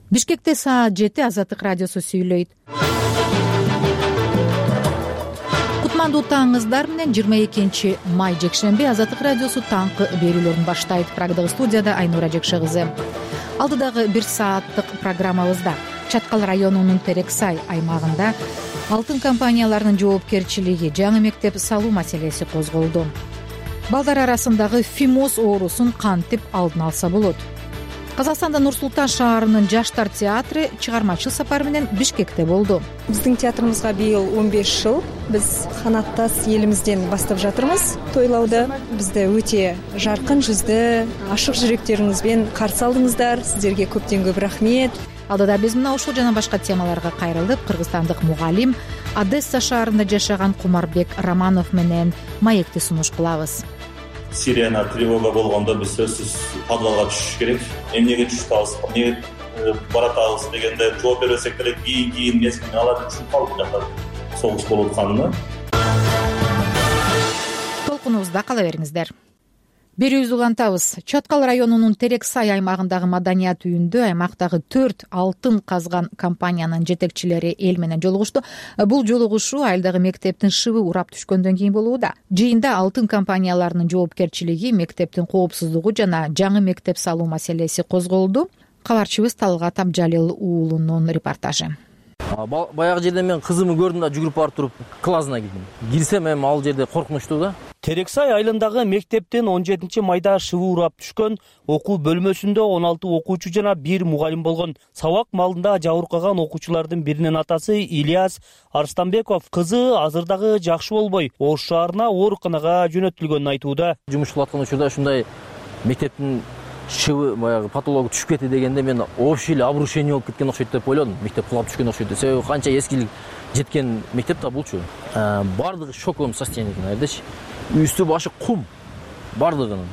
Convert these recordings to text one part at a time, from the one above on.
Бишкекте саат 7 Азаттык радиосу сүйлөйт. Кутмандуу таңыңыздар менен 22 май жекшемби Азаттык радиосу таңкы берүүлөрүн баштайт. Прагдагы студияда Айнура Жекше кызы. Алдыдагы 1 сааттык программабызда Чаткал районунун Терексай аймагында алтын компанияларынын жоопкерчилиги, жаңы мектеп салуу маселеси козголду. Балдар арасындагы фимоз оорусун кантип алдын алса болот? Казакстанда Нур-Султан шаарынын жаштар театры чыгармачыл сапар менен Бишкекте болду. Биздин театрыбызга быйыл 15 жыл. Биз канаттас элимизден баштап жатырмыз тойлауды. Бизде өтө жаркын жүздүү, ашык жүрөктөрүңүзбен каршы алдыңыздар. Сиздерге көптөн көп рахмет. Алдыда биз мына ушул жана башка темаларга кайрылып, кыргызстандык мугалим Одесса шаарында жашаган Кумарбек Романов менен маекти сунуш кылабыз. Сирена, тревога болгондо биз сөзсүз подвалга түшүш керек. Эмнеге түшүп атабыз, эмнеге баратабыз дегенде жооп бербесек деле кийин мезгилин алат үчүн калып жатат. Согуш болуп атканына. Толкунубузда кала бериңиздер. Берүүбүздү улантабыз. Чаткал районунун Терексай аймагындагы маданият үйүндө аймактагы 4 алтын казган компаниянын жетекчилери эл менен жолугушту. Бул жолугушуу айылдагы мектептин шыбы урап түшкөндөн кийин болууда. Жыйында алтын компанияларынын жоопкерчилиги, мектептин коопсуздугу жана жаңы мектеп салуу маселеси козголду. Кабарчыбыз Талгат Абжалил уулунун репортажы. Баягы жерде мен кызымды көрдүм да жүгүрүп барып туруп классына кирдим. Кирсем эми ал жерде коркунучтуу да. Терексай айылындагы мектептин 17 майда шыбы урап түшкөн. Окуу бөлмөсүндө 16 окуучу жана 1 мугалим болгон. Сабак малында жабыркаган окуучулардын биринин атасы Ильяс Арстанбеков кызы азыр жакшы болбой, Ош шаарына ооруканага жөнөтүлгөнүн айтууда. Жумуш кылып аткан учурда ушундай мектептин шыбы баягы патологу түшүп кетти дегенде мен общий эле обрушение болуп кеткен окшойт деп ойлодум. Мектеп кулап түшкөн окшойт. Себеби канча эскилик жеткен мектеп да булчу. Бардыгы шоковом состоянии айдачы. Үстү башы кум бардыгынын.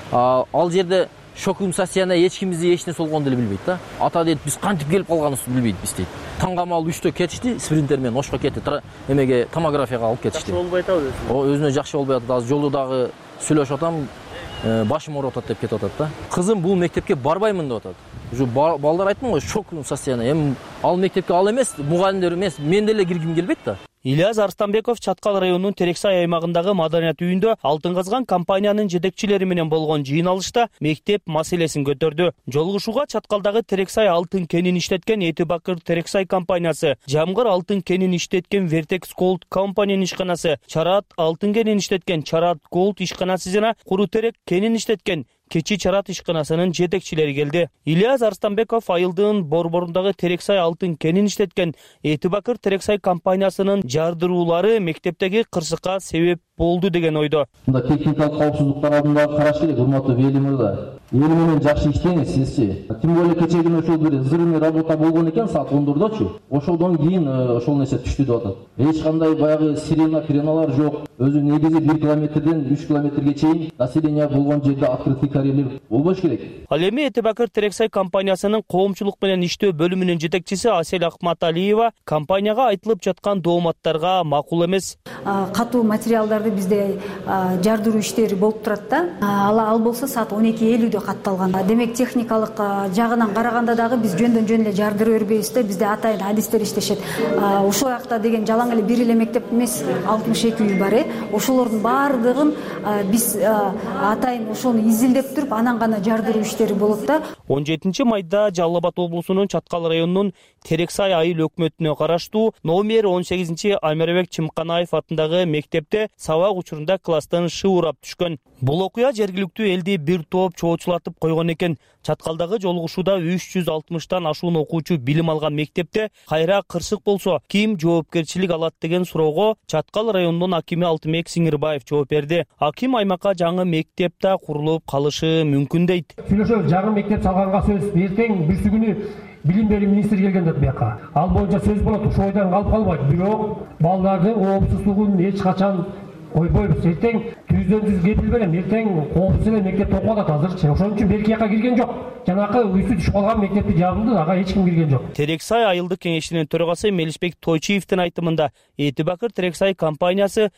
Ал жерде шоковом состояние эч кимди эч нерсе болгонду деле билбейт да. Ата дейт, биз кантип келип калганыбызды билбейт биз дейт. Таңгамал 3тө кетишти, спринтер менен Ошко кетти. Эмеге томографияга алып кетишти. Жакшы болбой атабы өзү? Өзүнө жакшы болбой атат. Азыр жолдо дагы сүйлөшүп атам. Башым ооруп атат деп кетип атат да. Кызым бул мектепке барбаймын деп атат. Уже балдар айттым го, шок состояние. Эми ал мектепке ал эмес, мугалимдер эмес, мен деле киргим келбейт да. Ильяс Арстанбеков Чаткал районунун Терексай аймагындагы маданият үйүндө алтын казган компаниянын жетекчилери менен болгон жыйналышта мектеп маселесин көтөрдү. Жолугушууга Чаткалдагы Терексай алтын кенин иштеткен Этибакыр Терексай компаниясы, Жамгыр алтын кенин иштеткен Vertex Gold компаниянын ишканасы, Чарат алтын кенин иштеткен Чарат Gold ишканасы жана Курутерек кенин иштеткен Keçi Чарат ишканасынын жетекчилери келди. Ильяс Арстанбеков айылдын борборундагы Терексай алтын кенин иштеткен Этибакыр Терексай компаниясынын жардыруулары мектептеги кырсыкка себеп болду деген ойдо. Мында техникалык коопсуздук талабына караш керек, урматтуу Вели мырза. Эл менен жакшы иштеңиз сизчи. Тем более кечеги ошол бир зырымый работа болгон экен саат 14дочу. Ошодон кийин ошол нерсе түштү деп атат. Эч кандай баягы сиреналар жок. Өзү негизи 1 километрден 3 километрге чейин население болгон жерде открытый карьерлер болбош керек. Ал эми Этибакыр Терексай компаниясынын коомчулук менен иштөө бөлүмүнүн жетекчиси Асель Акматалиева компанияга айтылып жаткан дооматтарга макул эмес. Катуу материалдарды бизде жардыруу иштери болуп турат да. Ал болсо саат 12:50 катталган. Демек техникалык жагынан караганда дагы биз жөндөн жөн эле жардыра бербейбиз да. Бизде атайын адистер иштешет. Ошол жакта деген жалаң эле бир эле мектеп эмес, 62 үй бар. Ошолордун баардыгын биз атайын ошону изилдеп туруп, анан гана жардыруу иштери болот да. 17 майда Жалал Абад облусунун Чаткал районунун Терексай айыл өкмөтүнө караштуу номер 18 Аймарбек Чымканаев атындагы мектепте сабак учурунда класстан шыбы урап түшкөн. Бул окуя жергиликтүү элди бир топ чоочулатып койгон экен. Чаткалдагы жолугушууда 360тан ашуун окуучу билим алган мектепте кайра кырсык болсо ким жоопкерчилик алат деген суроого Чаткал районунун акими Алтынбек Сиңирбаев жооп берди. Аким аймакка жаңы мектеп да курулуп калышы мүмкүн дейт. Сүйлөшөбүз, жаңы мектеп салганга сөз эртең бүрсү күнү билим берүү министри келген деп бияка. Ал боюнча сөз болот, ошол ойдан калып калбайт. Бирок балдардын коопсуздугун эч качан койбойбуз. Эртең түздөн-түз кепил берем. Эртең коопсуз эле мектеп окуп атат азырчы. Ошон үчүн берки жака кирген жок. Жанакы үйсү түшүп калган мектепти жабылды, ага эч ким кирген жок. Терексай айылдык кеңешинин төрагасы Мелисбек Тойчиевдин айтымында Этибакыр Терексай компаниясы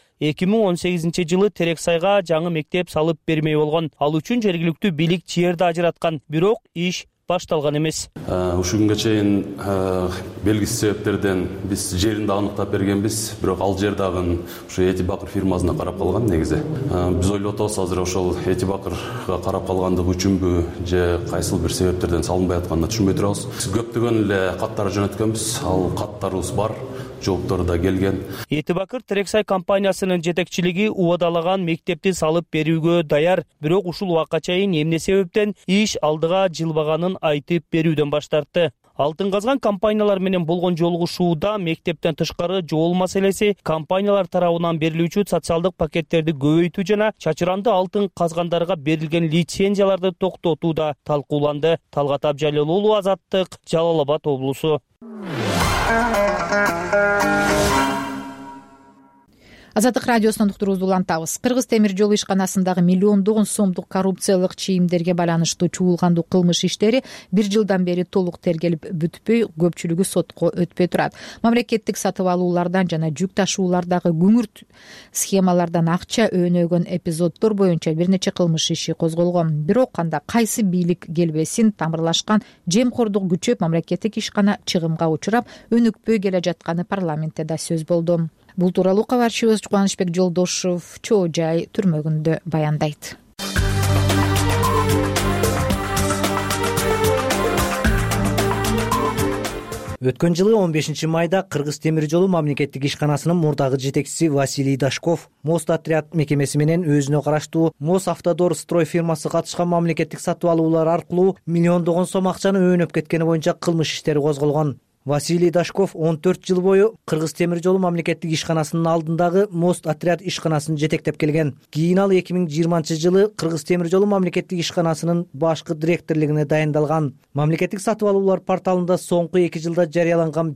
2018 жылы Терексайга жаңы мектеп салып бермей болгон. Ал үчүн жергиликтүү бийлик жерди ажыраткан, бирок иш башталган эмес. Ушул күнгө чейин белгисиз себептерден биз жеринде аныктап бергенбиз, бирок ал жер дагы ушу Эти Бакыр фирмасына карап калган негизи. Биз ойлоп атабыз, азыр ошол Эти Бакырга карап калгандыгы үчүнбү же кайсыл бир себептерден салынбай атканын түшүнбөй турабыз. Көптөгөн эле каттар жөнөткөнбүз, ал каттарыбыз бар, жооптору да келген. Эти Бакыр Терексай компаниясынын жетекчилиги убадалаган мектепти салып берүүгө даяр, бирок ушул убакка чейин эмне себептен иш алдыга жылбаганын айтып берүүдөн баш тартты. Алтын казган компаниялар менен болгон жолугушууда мектептен тышкары жол маселеси, компаниялар тарабынан берилүүчү социалдык пакеттерди көбөйтүү жана чачыранды алтын казгандарга берилген лицензияларды токтотуу да талкууланды. Талгат Абжалил уулу, Азаттык, Жалал Абад облусу. Азаттык радиосунан уктуруубузду улантабыз. Кыргыз темир жол ишканасындагы миллиондогон сомдук коррупциялык чийимдерге байланыштуу чуулгандуу кылмыш иштери 1 жылдан бери толук тергелип бүтпөй, көпчүлүгү сотко өтпөй турат. Мамлекеттик сатып алуулардан жана жүк ташуулардагы күңүрт схемалардан акча өнөгөн эпизоддор боюнча бир нече кылмыш иши козголгон. Бирок анда кайсы бийлик келбесин тамырлашкан жемкордук күчөп, мамлекеттик ишкана чыгымга учурап, өнүкпөй келе жатканы парламентте да сөз болду. Бул тууралуу кабарчыбыз Кубанычбек Жолдошов Чоо Жай түрмөгүндө баяндайт. Өткөн жылы 15 майда Кыргыз темир жолу мамлекеттик ишканасынын мурдагы жетекчиси Василий Дашков Мост отряд мекемеси менен өзүнө караштуу Мосавтодор строй фирмасы катышкан мамлекеттик сатып алуулар аркылуу миллиондогон сом акчаны өөнөп кеткени боюнча кылмыш иштери козголгон. Василий Дашков 14 жыл бою Кыргыз темир жолу мамлекеттик ишканасынын алдындагы Мост отряд ишканасын жетектеп келген. Кийин ал 2020-жылы Кыргыз темир жолу мамлекеттик ишканасынын башкы директорлугуна дайындалган. Мамлекеттик сатып алуулар порталында соңку 2 жылда жарыяланган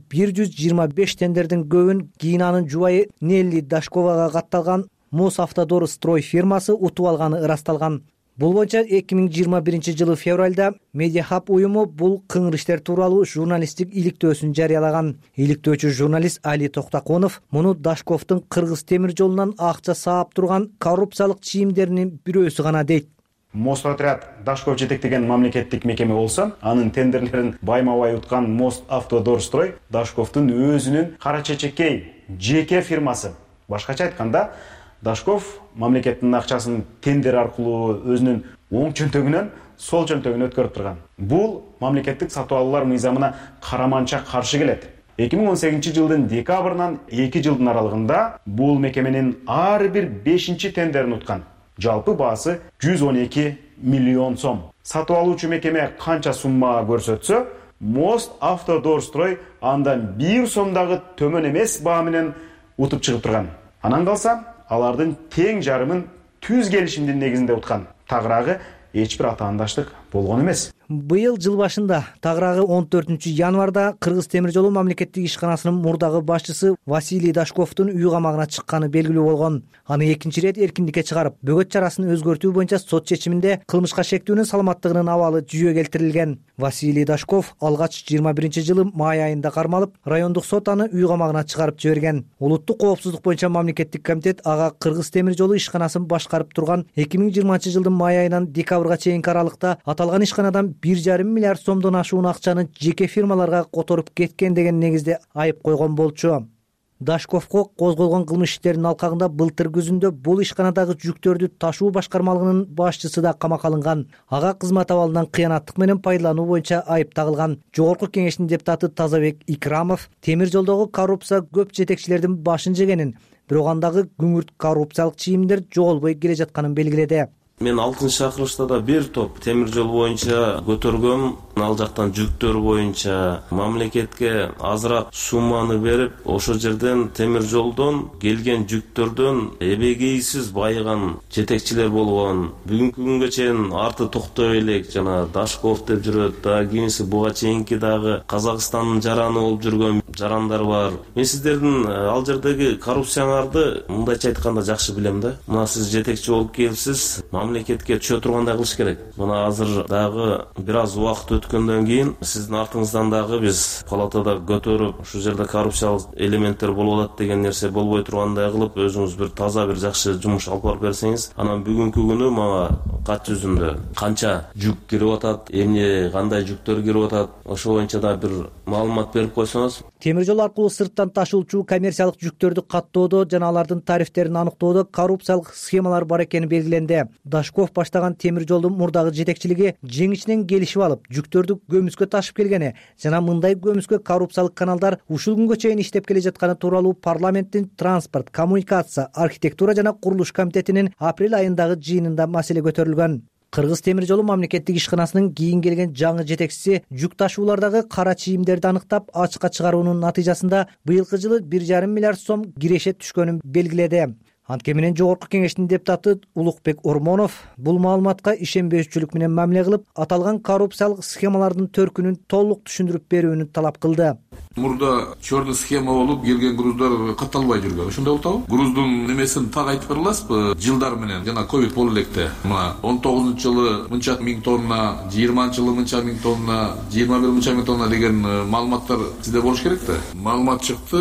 125 тендердин көбүн кийин анын жубайы Нелли Дашковага катталган Мосавтодор строй фирмасы утуп алганы ырасталган. Бул боюнча 2021-жылы февралда Медиахаб уюму бул кыңыр иштер тууралуу журналисттик иликтөөсүн жарыялаган. Иликтөөчү журналист Али Токтаконов муну Дашковдун Кыргыз темир жолунан акча саап турган коррупциялык чийимдеринин бирөөсү гана дейт. Мост отряд Дашков жетектеген мамлекеттик мекеме болсо, анын тендерлерин байма-бай уткан Мосавтодор строй Дашковдун өзүнүн кара чечекей жеке фирмасы. Башкача айтканда, Дашков мамлекеттин акчасын тендер аркылуу өзүнүн оң чөнтөгүнөн сол чөнтөгүнө өткөрүп турган. Бул мамлекеттик сатып алуулар мыйзамына караманча каршы келет. 2018-жылдын декабрынан 2 жылдын аралыгында бул мекеменин ар бир 5-чи тендерин уткан. Жалпы баасы 112 миллион сом. Сатып алуучу мекеме канча сумма көрсөтсө, Мосавтодор строй андан 1 сомдагы төмөн эмес баа менен утуп чыгып турган. Анан калса, алардын тең жарымын түз келишимдин негизинде уткан. Тагыраагы эч бир атаандаштык болгон эмес. Быйыл жыл башында тагыраагы 14-январда Кыргыз темир жолу мамлекеттик ишканасынын мурдагы башчысы Василий Дашковдун үй камагына чыкканы белгилүү болгон. Аны экинчи ирет эркиндикке чыгарып, бөгөт чарасын өзгөртүү боюнча сот чечиминде кылмышка шектүүнүн саламаттыгынын абалы жүйө келтирилген. Василий Дашков алгач 21-жылы май айында кармалып, райондук сот аны үй камагына чыгарып жиберген. Улуттук коопсуздук боюнча мамлекеттик комитет ага Кыргыз темир жолу ишканасын башкарып турган 2020-жылдын май айынан декабрга чейинки аралыкта аталган ишканадан 1,5 миллиард сомдон ашуун акчаны жеке фирмаларга которуп кеткен деген негизде айып койгон болчу. Дашковго козголгон кылмыш иштеринин алкагында былтыр күзүндө бул ишканадагы жүктөрдү ташуу башкармалыгынын башчысы да камакка алынган. Ага кызмат абалынан кыянаттык менен пайдалануу боюнча айып тагылган. Жогорку кеңештин депутаты Тазабек Икрамов темир жолдогу коррупция көп жетекчилердин башын жегенин, бирок андагы күңүрт коррупциялык чийимдер жоголбой келе жатканын белгиледи. Мен 6-чакырышта да бир топ темир жол боюнча көтөргөм. Ал жактан жүктөр боюнча мамлекетке азыраак сумманы берип, ошол жерден темир жолдон келген жүктөрдөн эбегейсиз байыган жетекчилер болгон. Бүгүнкү күнгө чейин арты токтой элек жана Дашков деп жүрөт, да кийинси буга чейинки дагы Казакстандын жараны болуп жүргөн жарандар бар. Мен сиздердин ал жердеги коррупцияңарды мындайча айтканда жакшы билем да. Мына сиз жетекчи болуп келипсиз, мамлекетке түшө тургандай кылыш керек. Мына азыр дагы бир аз убакыт өткөндөн кийин сиздин артыңыздан дагы биз палатада көтөрүп, ушул жерде коррупциялык элементтер болуп атат деген нерсе болбой тургандай кылып, өзүңүз бир таза бир жакшы жумуш алып барып берсеңиз, анан бүгүнкү күнү мага кат жүзүндө канча жүк кирип атат, эмне кандай жүктөр кирип атат, ошо боюнча да бир маалымат берип койсоңуз. Темир жол аркылуу сырттан ташуучу коммерциялык жүктөрдү каттоодо жана алардын тарифтерин аныктоодо коррупциялык схемалар бар экени белгиленди. Дашков баштаган темир жолдун мурдагы жетекчилиги жеңишинен келишип алып, жүктөрдү көмүскө ташып келгени жана мындай көмүскө коррупциялык каналдар ушул күнгө чейин иштеп келе жатканы тууралуу парламенттин транспорт, коммуникация, архитектура жана курулуш комитетинин апрель айындагы жыйынында маселе көтөрүлгөн. Кыргыз темир жолу мамлекеттик ишканасынын кийин келген жаңы жетекчиси жүк ташуулардагы кара чийимдерди анықтап ачыкка чыгаруунун натыйжасында быйылкы жылы 1,5 миллиард сом киреше түшкөнүн белгиледи. Анткени менен жогорку кеңештин депутаты Улукбек Ормонов бул маалыматка ишенбөөчүлүк менен мамиле кылып, аталган коррупциялык схемалардын төркүнүн толук түшүндүрүп берүүнү талап кылды. Мурда черный схема болуп келген груздар катталбай жүргөн. Ошондой болтабы? Груздун немесин так айтып бере аласызбы? Жылдар менен жана ковид болуп электе. Мына 19-жылы мынча миң тонна, 20-жылы мынча миң тонна, 21 мынча миң тонна деген маалыматтар сизде болуш керек да. Маалымат чыкты.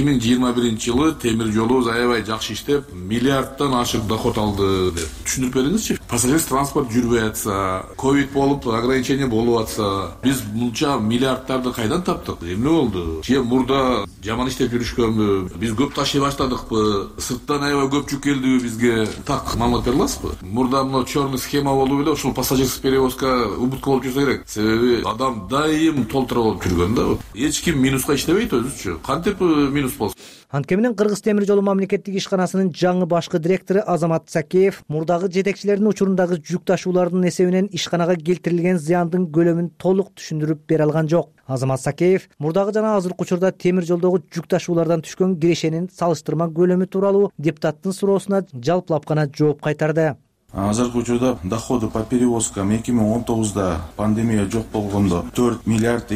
2021-жылы темир жолу аябай жакшы иштеп, миллиардтан ашык доход алды деп. Түшүндүрүп бериңизчи. Пассажирский транспорт жүрбөй атса, ковид болуп, ограничение болуп атса, биз мынча миллиардтарды кайдан таптык? Эмне болду? Же мурда жаман иштеп жүрүшкөнбү? Биз көп ташый баштадыкпы? Сырттан аябай көп жүк келдиби бизге? Так маалымат бере аласызбы? Мурда мына черный схема болуп эле ушул пассажирский перевозка убытка болуп жүрсө керек. Себеби адам дайым толтура болуп жүргөн да. Эч ким минуска иштебейт өзүчү. Кантип минус болсун? Анткени менен Кыргыз темир жолу мамлекеттик ишканасынын жаңы башкы директору Азамат Сакеев мурдагы жетекчилердин учурундагы жүк ташуулардын эсебинен ишканага келтирилген зыяндын көлөмүн толук түшүндүрүп бере алган жок. Азамат Сакеев мурдагы жана азыркы учурда темир жолдогу жүк ташуулардан түшкөн кирешенин салыштырма көлөмү тууралуу депутаттын суроосуна жалпылап гана жооп кайтарды. Азыркы учурда доходу по перевозкам 2019-да пандемия жок болгондо 4 миллиард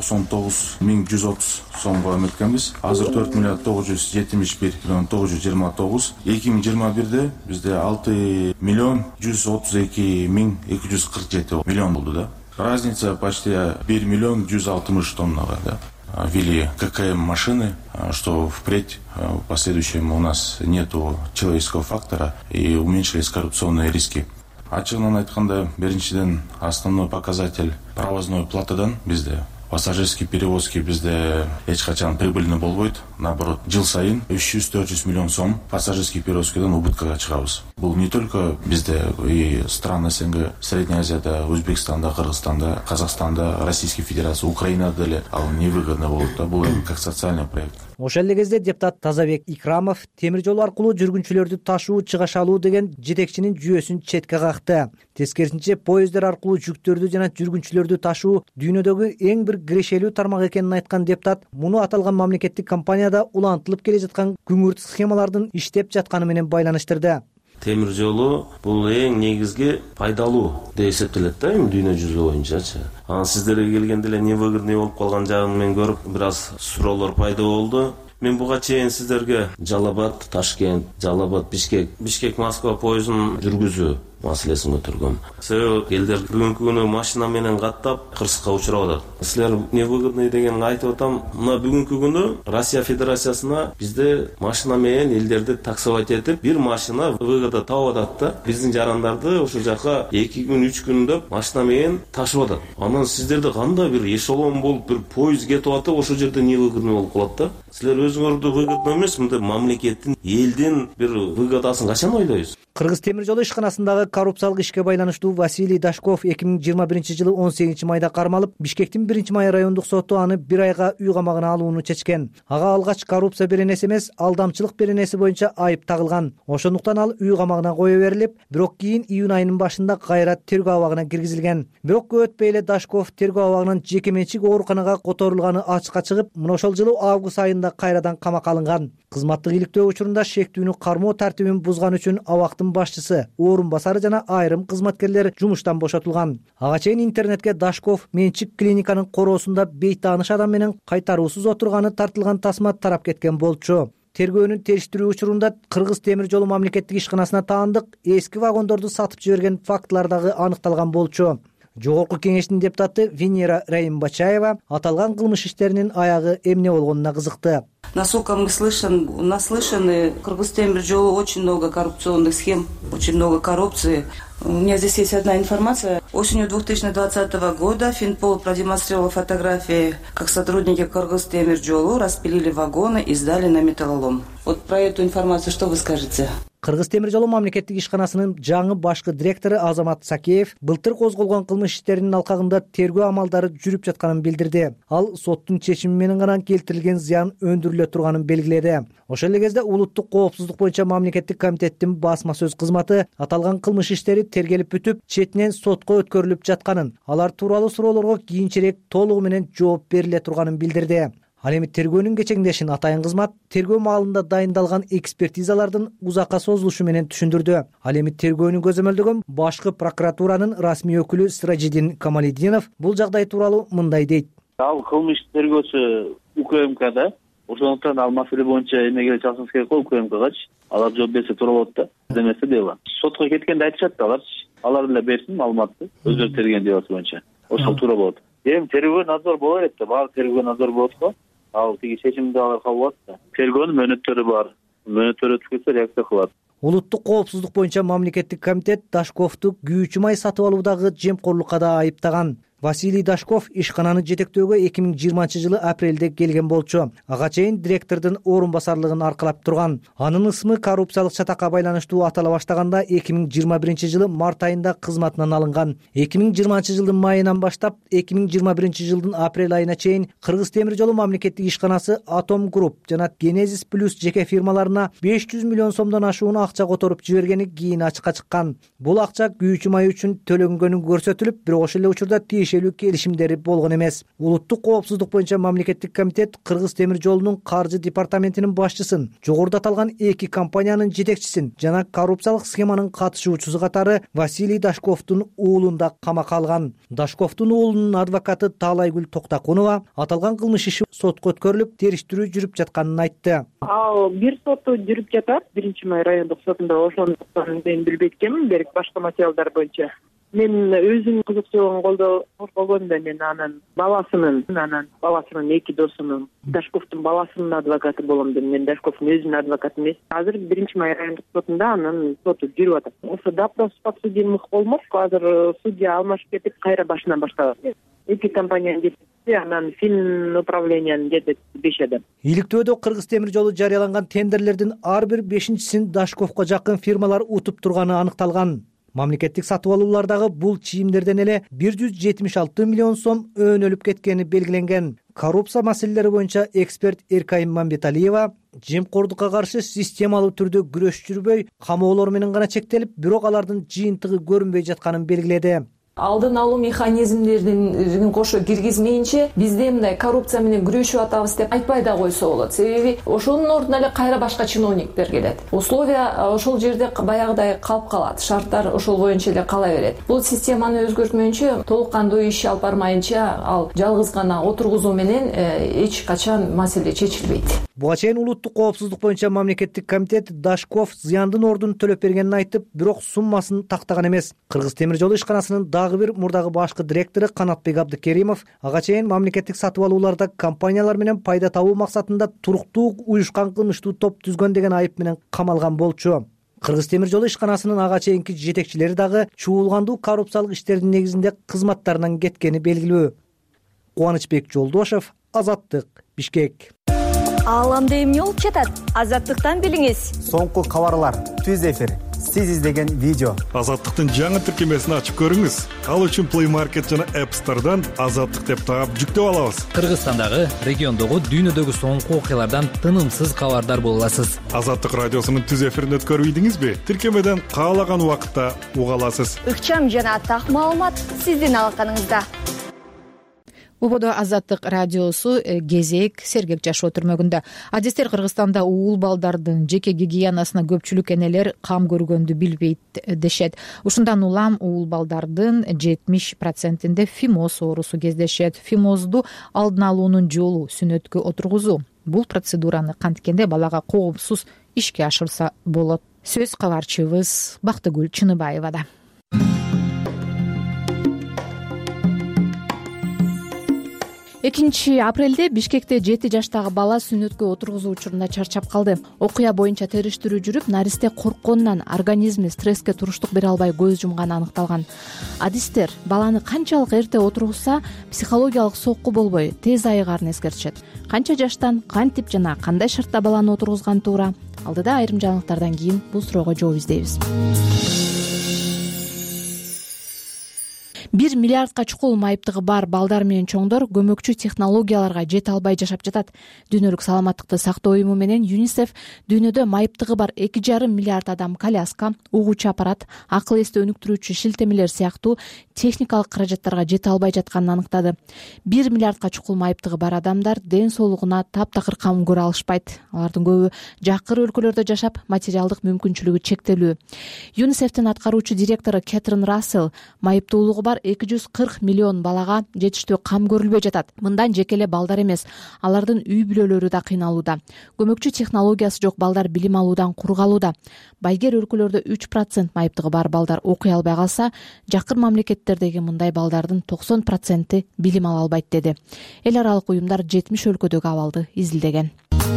299 миң 130 сомго эметкенбиз. Азыр 4 миллиард 971 миллион 929. 2021-де бизде 6 миллион 132 миң 247 миллион болду да. Разница почти 1 миллион 160 тоннага да. Ввели ККМ машины, что впредь в последующем у нас нету человеческого фактора и уменьшились коррупционные риски. Ачыгынан айтканда, биринчиден основной показатель провозной платадан бизде пассажирский перевозки бизде эч качан прибыльный болбойт. Наоборот, жыл сайын 300-400 миллион сом пассажирский перевозкадан убыткага чыгабыз. Бул не только бизде и страны СНГ, Средняя Азияда, Өзбекстанда, Кыргызстанда, Казакстанда, Российской Федерации, Украинада деле ал невыгодно болот да. Бул как социальный проект. Ошол эле кезде депутат Тазабек Икрамов темир жол аркылуу жүргүнчүлөрдү ташуу, чыгаш алуу деген жетекчинин жүйөсүн четке какты. Тескерисинче, поезддер аркылуу жүктөрдү жана жүргүнчүлөрдү ташуу дүйнөдөгү эң бир кирешелүү тармак экенин айткан депутат муну аталган мамлекеттик компанияда улантылып келе жаткан күңүрт схемалардын иштеп жатканы менен байланыштырды. Темир жолу бул эң негизги пайдалуу деп эсептелет да, дүйнө жүзү боюнчачы. Анан сиздерге келгенде эле невыгодный болуп калган жагын мен көрүп, бир аз суроолор пайда болду. Мен буга чейин сиздерге Жалал-Абад, Ташкент, Жалал-Абад, Бишкек, Москва поездун жүргүзүү маселесин көтөргөм. Себеби элдер бүгүнкү күнү машина менен каттап кырсыкка учурап атат. Силер невыгодный дегенди айтып атам. Мына бүгүнкү күнү Россия Федерациясына бизде машина менен элдерди таксовать этип, бир машина выгода таап атат да. Биздин жарандарды ошол жака 2 күн, 3 күн деп машина менен ташып атат. Анан сиздерде кандай бир эшелон болуп, бир поезд кетип атып, ошол жерде невыгодный болуп калат да. Силер өзүңөрдү выгодный эмес, мындай мамлекеттин, элдин бир выгодасын качан ойлойсуз? Кыргыз темир жолу ишканасындагы коррупциялык ишке байланыштуу Василий Дашков 2021-жылы 18 майда кармалып, Бишкектин 1-май райондук соту аны 1 айга үй камагына алууну чечкен. Ага алгач коррупция беренеси эмес, алдамчылык беренеси боюнча айып тагылган. Ошондуктан ал үй камагына кое берилип, бирок кийин июнь айынын башында кайра тергөө абагына киргизилген. Бирок көп өтпөй эле Дашков тергөө абагынан жеке менчик ооруканага которулганы ачыкка чыгып, мына ошол жылы август айында кайрадан камакка алынган. Кызматтык иликтөө учурунда шектүүнү кармоо тартибин бузган үчүн абактын башчысы, орун басары жана айрым кызматкерлер жумуштан бошотулган. Ага чейин интернетке Дашков менчик клиниканын короосунда бейтааныш адам менен кайтаруусуз отурганы тартылган тасма тарап кеткен болчу. тергөөнүн териштирүү учурунда Кыргыз темир жолу мамлекеттик ишканасына таандык эски вагондорду сатып жиберген фактылар дагы аныкталган болчу. Жогорку кеңештин депутаты Венера Раимбачаева аталган кылмыш иштеринин аягы эмне болгонуна кызыкты. Насколько мы наслышаны, Кыргыз темир жолу очень много коррупционных схем, очень много коррупции. У меня здесь есть одна информация. Осенью 2020 года Финпол продемонстрировал фотографии, как сотрудники Кыргыз темир жолу распилили вагоны и сдали на металлолом. Вот про эту информацию что вы скажете? Кыргыз темир жолу мамлекеттик ишканасынын жаңы башкы директору Азамат Сакеев былтыр козголгон кылмыш иштеринин алкагында тергөө амалдары жүрүп жатканын билдирди. Ал соттун чечими менен гана келтирилген зыян өндүрүлө турганын белгиледи. Ошол эле кезде улуттук коопсуздук боюнча мамлекеттик комитеттин басма сөз кызматы аталган кылмыш иштери тергелип бүтүп, четинен сотко өткөрүлүп жатканын, алар тууралуу суроолорго кийинчерээк толугу менен жооп бериле турганын билдирди. Ал эми тергөөнүн кечеңдешин атайын кызмат тергөө маалында дайындалган экспертизалардын узакка созулушу менен түшүндүрдү. Ал эми тергөөнү көзөмөлдөгөн башкы прокуратуранын расмий өкүлү Сиражидин Камалидинов бул жагдай тууралуу мындай дейт. Ал кылмыш тергөөсү УКМКда, ошондуктан ал маселе боюнча эмнеге чалсаңыз керек го УКМКгачы. Алар жооп берсе туура болот да. Демесе дело. Сотко кеткенде айтышат да алар эле берсин маалыматты өздөрү терген делосы боюнча. Ошол туура болот. Эми тергөө надзор боло берет да, баары тергөө надзор болот го. Ал тиги чечимди алар кабыл алат да. Тергөөнүн мөөнөттөрү бар. Мөөнөттөр өтүп кетсе реакция кылат. Улуттук коопсуздук боюнча мамлекеттик комитет Дашковду күйүүчү май сатып алуудагы жемкорлукка да айыптаган. Василий Дашков ишкананы жетектөөгө 2020 апрелде келген болчу. Ага чейин директордун орун басарлыгын аркалап турган. Анын ысмы коррупциялык чатакка байланыштуу атала баштаганда 2021 март айында кызматынан алынган. 2020 майынан баштап 2021 апрель айына чейин Кыргыз темир жолу мамлекеттик ишканасы Атом Групп жана Генезис Плюс жеке фирмаларына 500 миллион сомдон ашуун акча которуп жибергени кийин ачыкка чыккан. Бул акча күйүүчү май үчүн төлөнгөнү көрсөтүлүп, бирок ошол эле учурда келишимдери болгон эмес. Улуттук коопсуздук боюнча мамлекеттик комитет Кыргыз темир жолунун каржы департаментинин башчысын, жогоруда аталган эки компаниянын жетекчисин жана коррупциялык схеманын катышуучусу катары Василий Дашковдун уулун да камакка алган. Дашковдун уулунун адвокаты Таалайгүл Токтакунова аталган кылмыш иши сотко өткөрүлүп, териштирүү жүрүп жатканын айтты. Ал бир соту жүрүп жатат, 1-Май райондук сотунда, ошондуктан мен билбей экенмин берик башка материалдар боюнча. Мен өзүмдүн кызыкчылыгын колдогондо мен анын баласынын эки досунун, Дашковдун баласынын адвокаты болом деп, мен Дашковдун өзүнүн адвокаты эмес. Азыр 1-Май райондук сотунда анын соту жүрүп атат. Ошо допрос подсудимых болмок, азыр судья алмашып кетип, кайра башынан башталат. Эки компаниянын жетекчиси, анан Фин управлениянын жетекчиси 5 адам. Иликтөөдө Кыргыз темир жолу жарыяланган тендерлердин ар бир 5-син Дашковго жакын фирмалар утуп турганы аныкталган. Мамлекеттик сатып алуулардагы бул чийимдерден эле 176 миллион сом өөнөлүп кеткени белгиленген. Коррупция маселелери боюнча эксперт Эркайым Мамбеталиева жемкордукка каршы системалуу түрдө күрөш жүрбөй, камоолор менен гана чектелип, бирок алардын жыйынтыгы көрүнбөй жатканын белгиледи. Алдын алуу механизмдерин кошо киргизмейинче бизде мындай коррупция менен күрөшүп атабыз деп айтпай да койсо болот. Себеби ошонун ордуна эле кайра башка чиновниктер келет. Условия ошол жерде баягыдай калып калат. Шарттар ошол боюнча эле кала берет. Бул системаны өзгөртмөйүнчө, толук кандуу иш алып бармайынча, ал жалгыз гана отургузуу менен эч качан маселе чечилбейт. Буга чейин улуттук коопсуздук боюнча мамлекеттик комитет Дашков зыяндын ордун төлөп бергенин айтып, бирок суммасын тактаган эмес. Кыргыз темир жолу ишканасынын дагы бир мурдагы башкы директору Канатбек Абдыкеримов ага чейин мамлекеттик сатып алууларда компаниялар менен пайда табуу максатында туруктуу уюшкан кылмыштуу топ түзгөн деген айып менен камалган болчу. Кыргыз темир жолу ишканасынын ага чейинки жетекчилери дагы чуулгандуу коррупциялык иштердин негизинде кызматтарынан кеткени белгилүү. Кубанычбек Жолдошев, Азаттык, Бишкек. Ааламда эмне болуп жатат? Азаттыктан билиңиз. Соңку кабарлар, түз эфир, сиз издеген видео. Азаттыктын жаңы тиркемесин ачып көрүңүз. Ал үчүн Play Market жана App Store'дан Азаттык деп таап жүктөп алабыз. Кыргызстандагы, региондогу, дүйнөдөгү соңку окуялардан тынымсыз кабардар боло аласыз. Азаттык радиосунун түз эфирин өткөрбөйдүңүзбү? Тиркемеден каалаган убакытта уга аласыз. Ыкчам жана так маалымат сиздин алаканыңызда. Убодо Азаттык радиосу кезек сергек жашоо түрмөгүндө. Адистер Кыргызстанда уул балдардын жеке гигиенасына көпчүлүк энелер кам көргөндү билбейт дешет. Ушундан улам уул балдардын 70%-inde фимоз оорусу кездешет. Фимозду алдын алуунун жолу сүнөткө отургузуу. бул процедураны канткенде балага коопсуз ишке ашырса болот. Сөз кабарчыбыз Бактыгүл Чыныбаевада. 2 апрелде Бишкекте 7 жаштагы бала сүннөткө отургузуу учурунда чарчап калды. Окуя боюнча териштирүү жүрүп, наристе коркконунан организми стреске туруштук бере албай көз жумганы аныкталган. Адистер баланы канчалык эрте отургузса, психологиялык сокку болбой тез айыгарын эскертишет. Канча жаштан, кантип жана кандай шартта баланы отургузган туура? Алдыда айрым жаңылыктардан кийин бул суроого жооп издейбиз. 1 миллиардка чукул майыптыгы бар балдар менен чоңдор көмөкчү технологияларга жете албай жашап жатат. Дүйнөлүк саламаттыкты сактоо уюму менен ЮНИСЕФ дүйнөдө майыптыгы бар 2,5 миллиард адам коляска, угуучу аппарат, акыл эсти өнүктүрүүчү шилтемелер сыяктуу техникалык каражаттарга жете албай жатканын аныктады. 1 миллиардка чукул майыптыгы бар адамдар ден соолугуна таптакыр кам көрө алышпайт. Алардын көбү жакыр өлкөлөрдө жашап, материалдык мүмкүнчүлүгү чектелүү. ЮНИСЕФтин аткаруучу директору Кэтрин Рассел майыптуулугу бар 240 миллион балага жетиштүү кам көрүлбөй жатат. Мындан жеке эле балдар эмес, алардын үй бүлөлөрү да кыйналууда. Көмөкчү технологиясы жок балдар билим алуудан кур калууда. Байгер өлкөлөрдө 3% майыптыгы бар балдар окуй албай калса, жакыр мамлекеттердеги мындай балдардын 90% билим ала албайт деди. Эл аралык уюмдар 70 өлкөдөгү абалды изилдеген.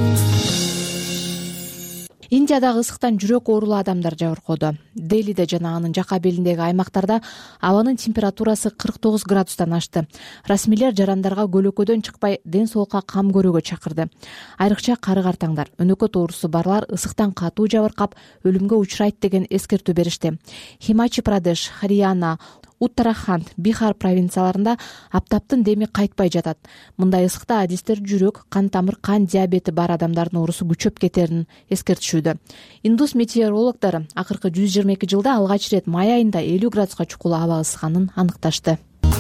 Индиядагы ысыктан жүрөк оорулуу адамдар жабыркоодо. Делиде жана анын жака белиндеги аймактарда абанын температурасы 49 градустан ашты. Расмийлер жарандарга көлөкөдөн чыкпай ден соолукка кам көрүүгө чакырды. Айрыкча кары картаңдар, өнөкөт оорусу барлар ысыктан катуу жабыркап өлүмгө учурайт деген эскертүү беришти. Химачи Прадеш, Харияна, Уттараханд, Бихар провинцияларында аптаптын деми кайтпай жатат. Мындай ысыкта адистер жүрөк, кан тамыр, кан диабети бар адамдардын оорусу күчөп кетерин эскертишүүдө. Индус метеорологдору акыркы 122 жылда алгач ирет май айында 50 градуска чукул аба ысыганын аныкташты.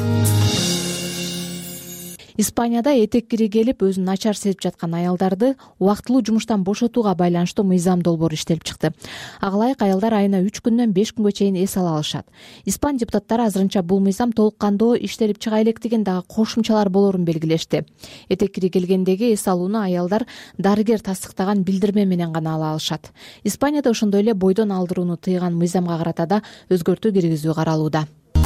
Испанияда этек кири келип өзүн начар сезип жаткан аялдарды убактылуу жумуштан бошотууга байланыштуу мыйзам долбоору иштелип чыкты. Ага ылайык аялдар айына 3 күндөн 5 күнгө чейин эс ала алышат. Испан депутаттары азырынча бул мыйзам толук кандоо иштелип чыга элек деген дагы кошумчалар болорун белгилешти. Этек кири келгендеги эс алууну аялдар дарыгер тастыктаган билдирме менен гана ала алышат. Испанияда ошондой эле бойдон алдырууну тыйган мыйзамга карата да өзгөртүү киргизүү каралууда.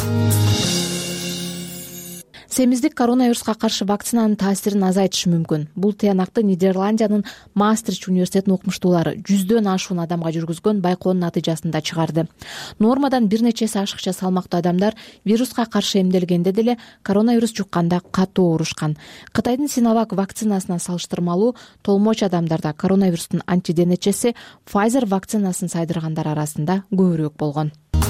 Семиздик коронавируска каршы вакцинанын таасирин азайтышы мүмкүн. Бул тыянакты Нидерландиянын Маастрихт университетинин окумуштуулары 100дөн ашуун адамга жүргүзгөн байкоонун натыйжасында чыгарды. Нормадан бир нече эсе ашыкча салмактуу адамдар вируска каршы эмделгенде деле коронавирус жукканда катуу оорушкан. Кытайдын Синовак вакцинасына салыштырмалуу толмоч адамдарда коронавирустун антиденечеси Pfizer вакцинасын сайдыргандар арасында көбүрөөк болгон.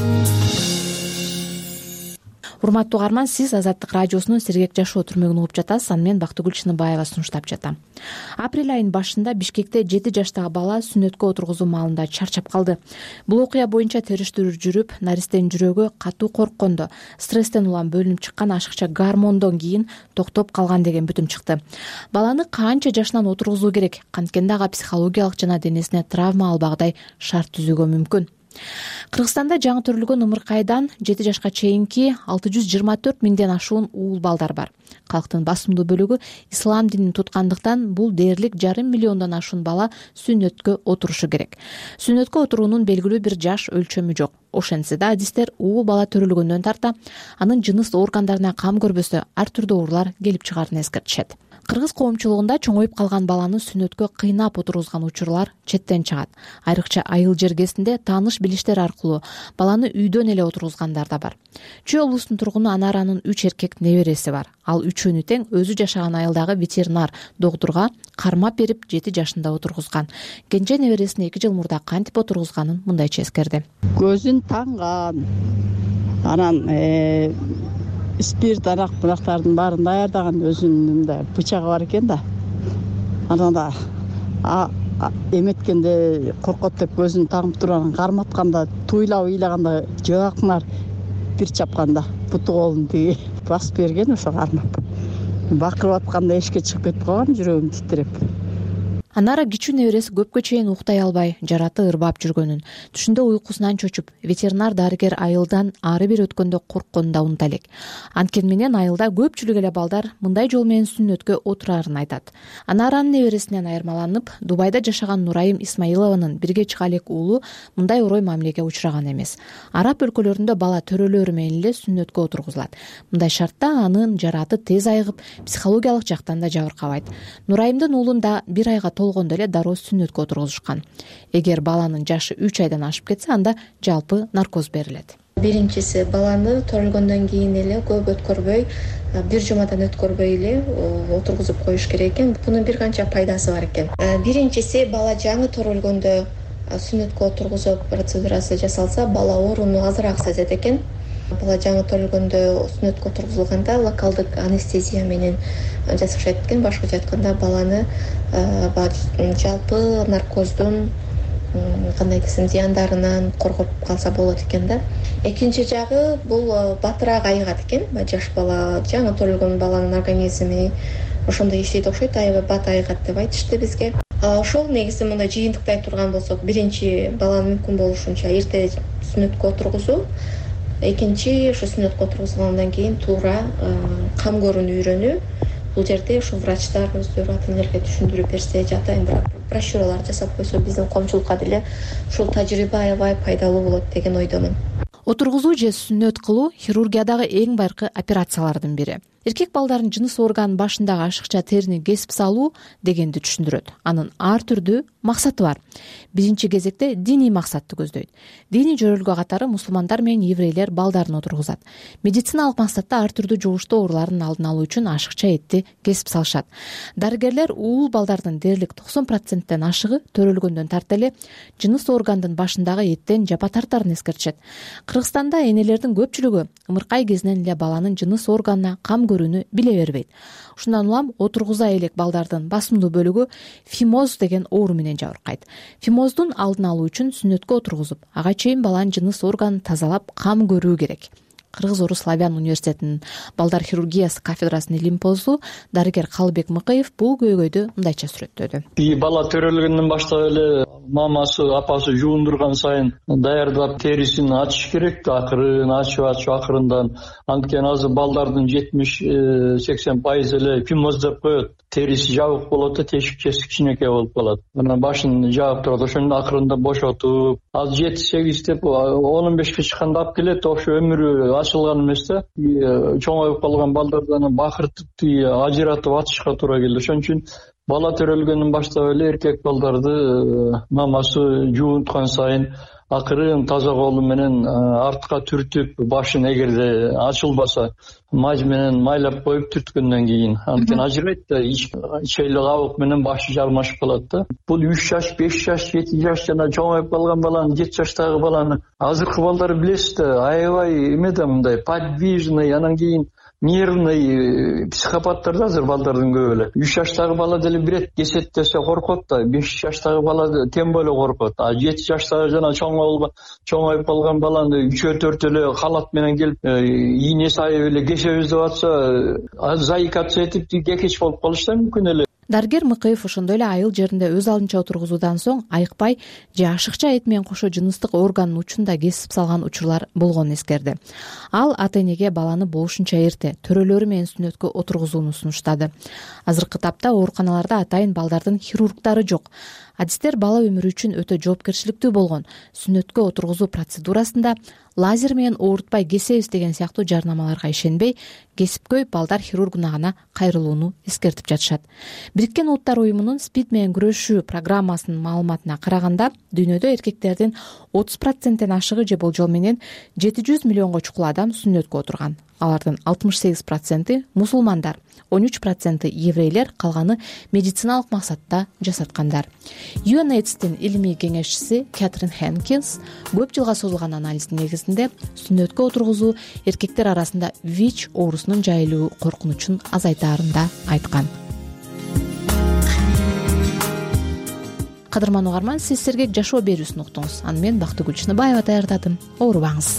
Урматтуу угарман, сиз Азаттык радиосунун сергек жашоо түрмөгүн угуп жатасыз. Аны мен Бактыгүл Чыныбаева сунуштап жатам. Апрель айынын башында Бишкекте 7 жаштагы бала сүннөткө отургузуу маалында чарчап калды. Бул окуя боюнча териштирүү жүрүп, наристенин жүрөгү катуу корккондо, стресстен улам бөлүнүп чыккан ашыкча гормондон кийин токтоп калган деген бүтүм чыкты. Баланы канча жашынан отургузуу керек? Канткенде ага психологиялык жана денесине травма албагыдай шарт түзүүгө мүмкүн. Кыргызстанда жаңы төрүлгөн ымыркайдан 7 жашка чейинки 624 миңден ашуун уул балдар бар. Калктын басымдуу бөлүгү ислам динин туткандыктан бул дээрлик 5,5 миллиондон ашуун бала сүннөткө отурушу керек. Сүннөткө отуруунун белгилүү бир жаш өлчөмү жок. Ошентсе да адистер уул бала төрөлгөндөн тарта анын жыныс органдарына кам көрбөсө ар түрдүү оорулар келип чыгаарын эскертишет. Кыргыз коомчулугунда чоңоюп калган баланы сүннөткө кыйнап отургузган учурлар четтен чыгат. Айрыкча айыл жергесинде тааныш билиштер аркылуу баланы үйдөн эле отургузгандар да бар. Чүй облусунун тургуну Анаранын 3 эркек небереси бар. Ал үчөөнү тең өзү жашаган айылдагы ветеринар доктурга кармап берип 7 жашында отургузган. Кенже небересине 2 жыл мурда кантип отургузганын мындайча эскерди. Көзүн танган. Анан спирт анактардын баарын даярдаган, өзүнүн мындай бычагы бар экен да. Анан да эметкенде коркот деп көзүн тагып турган, карматканда, туйлап ыйлаганда жакынар бир чапканда буту колун тиги басып берген, ошо кармап. Бакырып атканда эшикке чыгып кетип калган, жүрөгүм титиреп. Анара кичүү небереси көпкө чейин уктай албай жараты ырбап жүргөнүн, түшүндө уйкусунан чочуп, ветеринар дарыгер айылдан ары бери өткөндө коркконун да унута элек. Анткени менен айылда көпчүлүк эле балдар мындай жол менен сүннөткө отурарын айтат. Анаранын небересинен айырмаланып, Дубайда жашаган Нурайым Исмаилованын 1 жашка элек уулу мындай орой мамилеге учураган эмес. Араб өлкөлөрүндө бала төрөлөрү менен эле сүннөткө отургузулат. Мындай шартта анын жараты тез айыгып, психологиялык жактан да жабыркабайт. Нурайымдын уулунда 1 айга толгондо эле дароо сүннөткө отургузушкан. Эгер баланын жашы 3 айдан ашып кетсе, анда жалпы наркоз берилет. Биринчиси, баланы төрөлгөндөн кийин эле көп өткөрбөй, 1 жумадан өткөрбөй эле отургузуп коюш керек экен. Бунун бир канча пайдасы бар экен. Биринчиси, бала жаңы төрөлгөндө сүннөткө отургузуу процедурасы жасалса, бала ооруну азыраак сезет экен. Бала жаңы төрөлгөндө сүннөткө отургузулганда локалдык анестезия менен жасашат экен. Башкача айтканда, баланы жалпы наркоздун кандай десем зыяндарынан коргоп калса болот экен да. Экинчи жагы, бул батыраак айыгат экен. Жаш бала, жаңы төрөлгөн баланын организми ошондой иштейт окшойт, аябай бат айыгат деп айтышты бизге. Ошол негизи мындай жыйынтыктай турган болсок, биринчи баланы мүмкүн болушунча эрте сүннөткө отургузуу, экинчи ошо сүннөткө отургузулгандан кийин туура кам көрүүнү үйрөнүү. Бул жерде ошо врачтар өздөрү ата энелерге түшүндүрүп берсе, жата брошюралар жасап койсо, биздин коомчулукка деле ушул тажрыйба аябай пайдалуу болот деген ойдомун. Отургузуу же сүннөт кылуу хирургиядагы эң байыркы операциялардын бири. Эркек балдардын жыныс органынын башындагы ашыкча терини кесип салуу дегенди түшүндүрөт. Анын ар түрдүү максаты бар. Биринчи кезекте диний максатты көздөйт. Диний жөрөлгө катары мусулмандар менен еврейлер балдарын отургузат. Медициналык максатта ар түрдүү жугуштуу оорулардын алдын алуу үчүн ашыкча этти кесип салышат. Дарыгерлер уул балдардын дээрлик 90%тен ашыгы төрөлгөндөн тарта эле жыныс органдын башындагы эттен жапа тартарын эскертишет. Кыргызстанда энелердин көпчүлүгү ымыркай кезинен эле баланын жыныс органына кам көрүүнү биле бербейт. Ушундан улам отургуза элек балдардын басымдуу бөлүгү фимоз деген оору менен жабыркайт. Фимоздун алдын алуу үчүн сүннөткө отургузуп, ага чейин баланын жыныс органын тазалап кам көрүү керек. Кыргыз-Орус славян университетинин балдар хирургиясы кафедрасынын илимпозу дарыгер Калыбек Мыкыев бул көйгөйдү мындайча сүрөттөдү. Бала төрөлгөндөн баштап эле мамасы, апасы жуундурган сайын даярдап терисин ачыш керек. Акырын ачып акырындан, анткени азыр балдардын 70-80% эле фимоз деп коет. Териси жабык болот да, тешик кичинекей болуп калат. Мына башын жаап турат, ошондо акырында бошотуп, аз 7-8 деп 15 чыкканда алып келет. Ошо өмүрү ачылган эмес да. Чоңоюп калган балдардан бакыртып, ажыратып атышка туура келди. Ошон үчүн бала төрөлгөндөн баштап эле эркек балдарды мамасы жуунткан сайын акырын таза колу менен артка түртүп, башын эгерде ачылбаса маж менен майлап коюп түрткөндөн кийин, анткени ажырайт да, ичейлик абык менен башы жармашып калат да. Бул 3 жаш, 5 жаш, 7 жаш жана чоңоюп калган баланы, 7 жаштагы баланы азыркы балдар билесиз да, аябай эме да, мындай подвижный, анан кийин нервный психопаттар да азыр балдардын көбү эле. 3 жаштагы бала деле бирет кесет десе коркот да, 5 жаштагы бала тем более коркот. А 7 жаштагы жана чоңоюп калган баланы 3-4 эле халат менен келип, ийне сайып эле кесебиз деп атса, заикаться этип кекеч болуп калышы да мүмкүн эле. Дарыгер Мыкыев ошондой эле айыл жеринде өз алдынча отургузуудан соң айыкпай же ашыкча эт менен кошо жыныстык органдын учун да кесип салган учурлар болгонун эскерди. Ал ата энеге баланы болушунча эрте төрөлөрү менен сүннөткө отургузууну сунуштады. Азыркы тапта ооруканаларда атайын балдардын хирургдары жок. Адистер бала өмүрү үчүн өтө жоопкерчиликтүү болгон сүннөткө отургузуу процедурасында лазер менен оорутпай кесебиз деген сыяктуу жарнамаларга ишенбей, кесипкөй балдар хирургуна гана кайрылууну эскертип жатышат. Бириккен Улуттар уюмунун СПИД менен күрөшүү программасынын маалыматына караганда, дүйнөдө эркектердин 30%тен ашыгы же болжол менен 700 миллионго чукул адам сүннөткө отурган. Алардын 68% мусулмандар, 13% еврейлер, калганы медициналык максатта жасаткандар. UNAIDS-тин илимий кеңешчиси Кэтрин Хенкинс көп жылга созулган анализдин негизинде сүннөткө отургузуу эркектер арасында ВИЧ оорусунун жайылуу коркунучун азайтаарын да айткан. Кадырман угарман, сиз Сергек жашоо берүүсүн уктуңуз. Аны мен Бактыгүл Чыныбаева даярдадым. Оорубаңыз.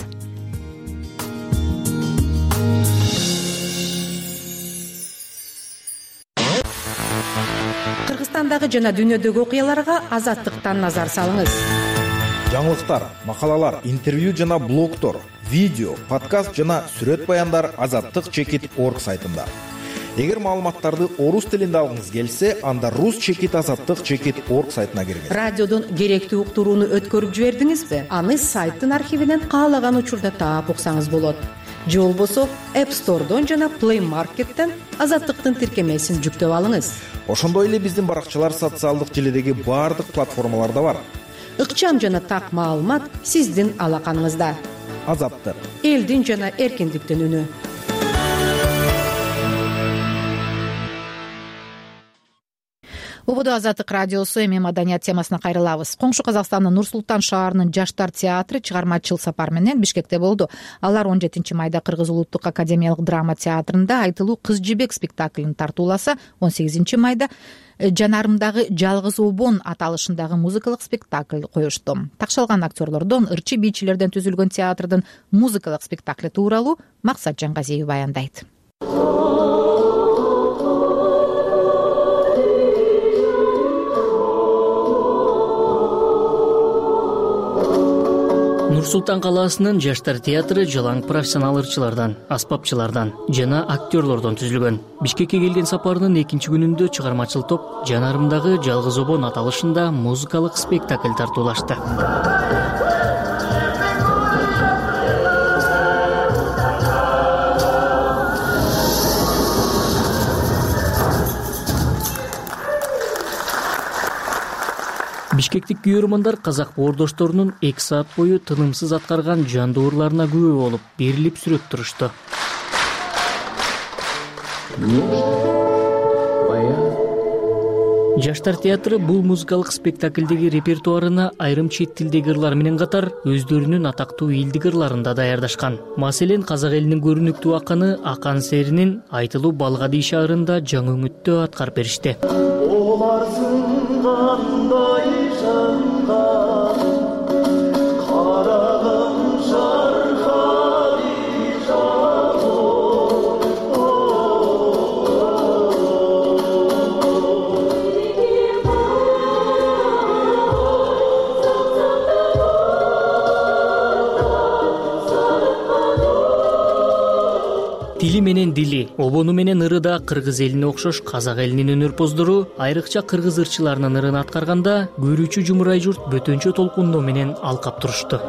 Казакстандагы жана дүйнөдөгү окуяларга Азаттыктан назар салыңыз. Жаңылыктар, макалалар, интервью жана блогтор, видео, подкаст жана сүрөт баяндар azattik.org сайтында. Эгер маалыматтарды орус тилинде алгыңыз келсе, анда rus-azattik.org сайтына киргиз. Радиодон керектүү уктурууну өткөрүп жибердиңизби? Аны сайттын архивинен каалаган учурда таап уксаңыз болот. Же болбосо App Store'дон жана Play Market'тен Азаттыктын тиркемесин жүктөп алыңыз. Ошондой эле биздин баракчалар социалдык желедеги баардык платформаларда бар. Ыкчам жана так маалымат сиздин алаканыңызда. Азаттык. Элдин жана эркиндиктин үнү. Убуду Азаттык радиосу эми маданият темасына кайрылабыз. Коңшу Казакстандын Нур-Султан шаарынын Жаштар театры чыгармачыл сапар менен Бишкекте болду. Алар 17-майда Кыргыз Улуттук академиялык драма театрында айтылуу Кыз жибек спектаклин тартууласа, 18-майда Жанарымдагы жалгыз обон аталышындагы музыкалык спектакль коюшту. Такшалган актерлордон, ырчы бийчилерден түзүлгөн театрдын музыкалык спектакли тууралуу Максат Жангазиев баяндайт. Нур-Султан калаасынын Жаштар театры жалаң профессионал ырчылардан, аспапчылардан жана актерлордон түзүлгөн. Бишкекке келген сапарынын 2-чи күнүндө чыгармачыл топ Жанарымдагы жалгыз обон аталышында музыкалык спектакль тартуулашты. Бишкектик күйөрмандар казак боордошторунун 2 саат бою тынымсыз аткарган жандуурларына күбө болуп, берилип сүрөт турушты. Жаштар театры бул музыкалык спектаклдеги репертуарына айрым чет тилдеги ырлар менен катар өздөрүнүн атактуу элдик ырларын да даярдашкан. Маселен, казак элинин көрүнүктүү акыны Акан Серинин айтылуу Балгади шаарында жаңы үмүттө аткарып беришти. Тили менен дили, обону менен ыры да кыргыз элине окшош казак элинин өнөрпоздору айрыкча кыргыз ырчыларынын ырын аткарганда көрүүчү жумурай журт бөтөнчө толкундоо менен алкап турушту.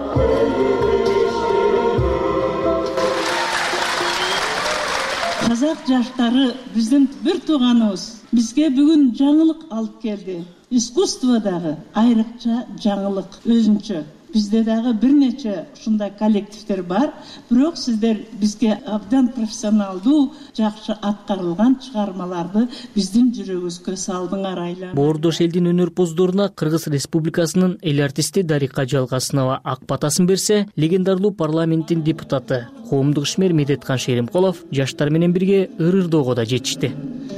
Казак жаштары биздин бир тууганыбыз. Бизге бүгүн жаңылык алып келди. Искусстводагы айрыкча жаңылык өзүнчө. Bizde dagı bir neçe ушундай коллективдер бар, бирок сиздер бизге абдан профессионалдуу, жакшы аткарылган чыгармаларды биздин жүрөгүбүзгө салдыңар айлар. Боордош элдин өнөрпоздоруна Кыргыз Республикасынын эл артисти Дарика Жалгасынова ак батасын берсе, легендарлуу парламенттин депутаты, коомдук ишмер Медеткан Шеримкулов жаштар менен бирге ыр-ырдоого да жетишти.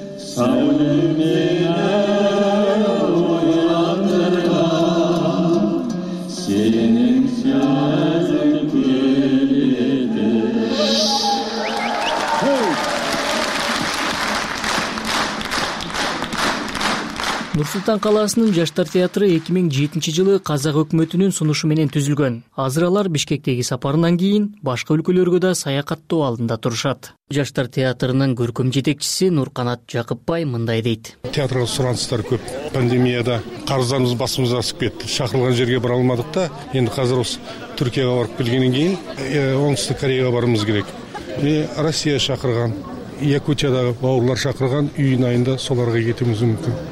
Нур-Султан калаасынын Жаштар театры 2007-жылы казак өкмөтүнүн сунушу менен түзүлгөн. Азыр алар Бишкектеги сапарынан кийин башка өлкөлөргө да саякаттоо алдында турушат. Жаштар театрынын көркөм жетекчиси Нурканат Жакыпбай мындай дейт. Театрга сураныстар көп. Пандемияда карыздарыбыз басымызга асып кетти. Шакырылган жерге бара алмадык да, энди азыр Түркияга барып келгенден кийин Оңтүстүк Кореяга барыбыз керек. Россия шакырган, Якутиядагы бауырлар шакырган, июнь айында соларга кетүүбүз мүмкүн.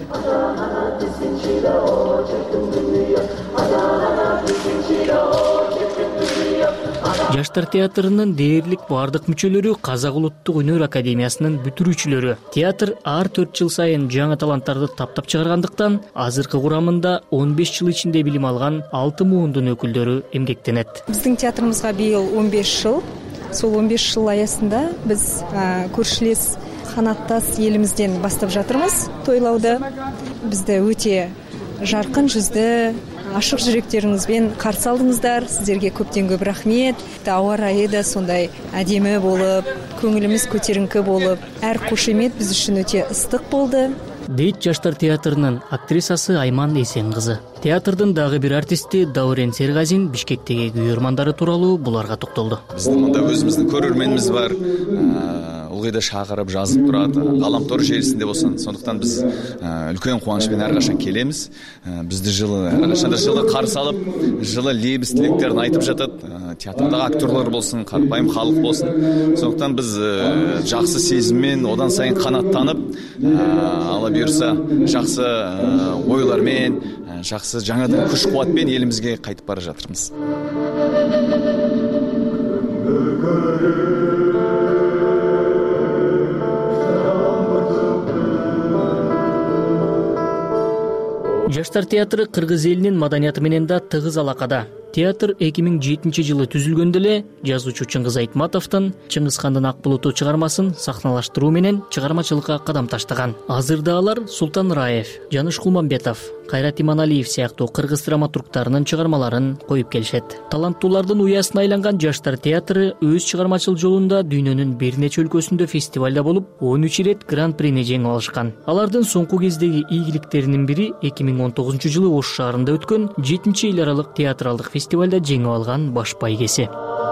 Жаштар театрынын дээрлик бардык мүчөлөрү Казак Улуттук өнөр академиясынын бүтүрүүчүлөрү. Театр ар 4 жыл сайын жаңы таланттарды таптап чыгаргандыктан, азыркы курамында 15 жыл ичинде билим алган 6 муундун өкүлдөрү эмгектенет. Биздин театрыбызга быйыл 15 жыл. Сол 15 жыл аясында биз көршүлес канаттас элимизден баштап жатырмыз тойлауды. Бизде өтө жаркын жүздө, ашык жүрөктөрүңүзбен каршы алдыңыздар. Сиздерге көптөн көп рахмет. Аба ырайы да сондай адемі болуп, көңүлүбүз көтеринки болуп, ар кошемет биз үчүн өтө ыстык болду. дейт Жаштар театрынын актрисасы Айман Эсен кызы. Театрдын дагы бир артисти Даурен Сергазин Бишкектеги күйөрмандары тууралуу буларга токтолду. Биздин мында өзүбүздүн көрөрмөнүбүз бар. Ылгый да чакырып жазып турат. Галамтор желисинде болсун. Сондуктан биз үлкөн кубаныч менен ар качан келебиз. Бизди жылы ар качан жылы каршы алып, жылы лебиз тилектерин айтып жатат. Театрдагы актерлор болсун, карапайым халык болсун. Сондуктан биз жакшы сезиммен одан сайын канаттанып, ала буюрса жакшы ойлор менен, жакшы жаңадан күч кубат менен элибизге кайтып бара жатырбыз. Жаштар театры кыргыз элинин маданияты менен да тыгыз алакада. Театр 2007-жылы түзүлгөндө эле жазуучу Чыңгыз Айтматовдун Чыңгыз хандын Ак булуту чыгармасын сахналаштыруу менен чыгармачылыкка кадам таштаган. Азырда алар Султан Раев, Жаныш Кулмамбетов, Кайрат Иманалиев сыяктуу кыргыз драматургтарынын чыгармаларын коюп келишет. Таланттуулардын уясына айланган Жаштар театры өз чыгармачыл жолунда дүйнөнүн бир нече өлкөсүндө фестивалда болуп, 13 ирет гран-прини жеңип алышкан. Алардын соңку кездеги ийгиликтеринин бири 2019-жылы Ош шаарында өткөн 7-эл аралык театралдык фестивалда жеңип алган баш байгеси.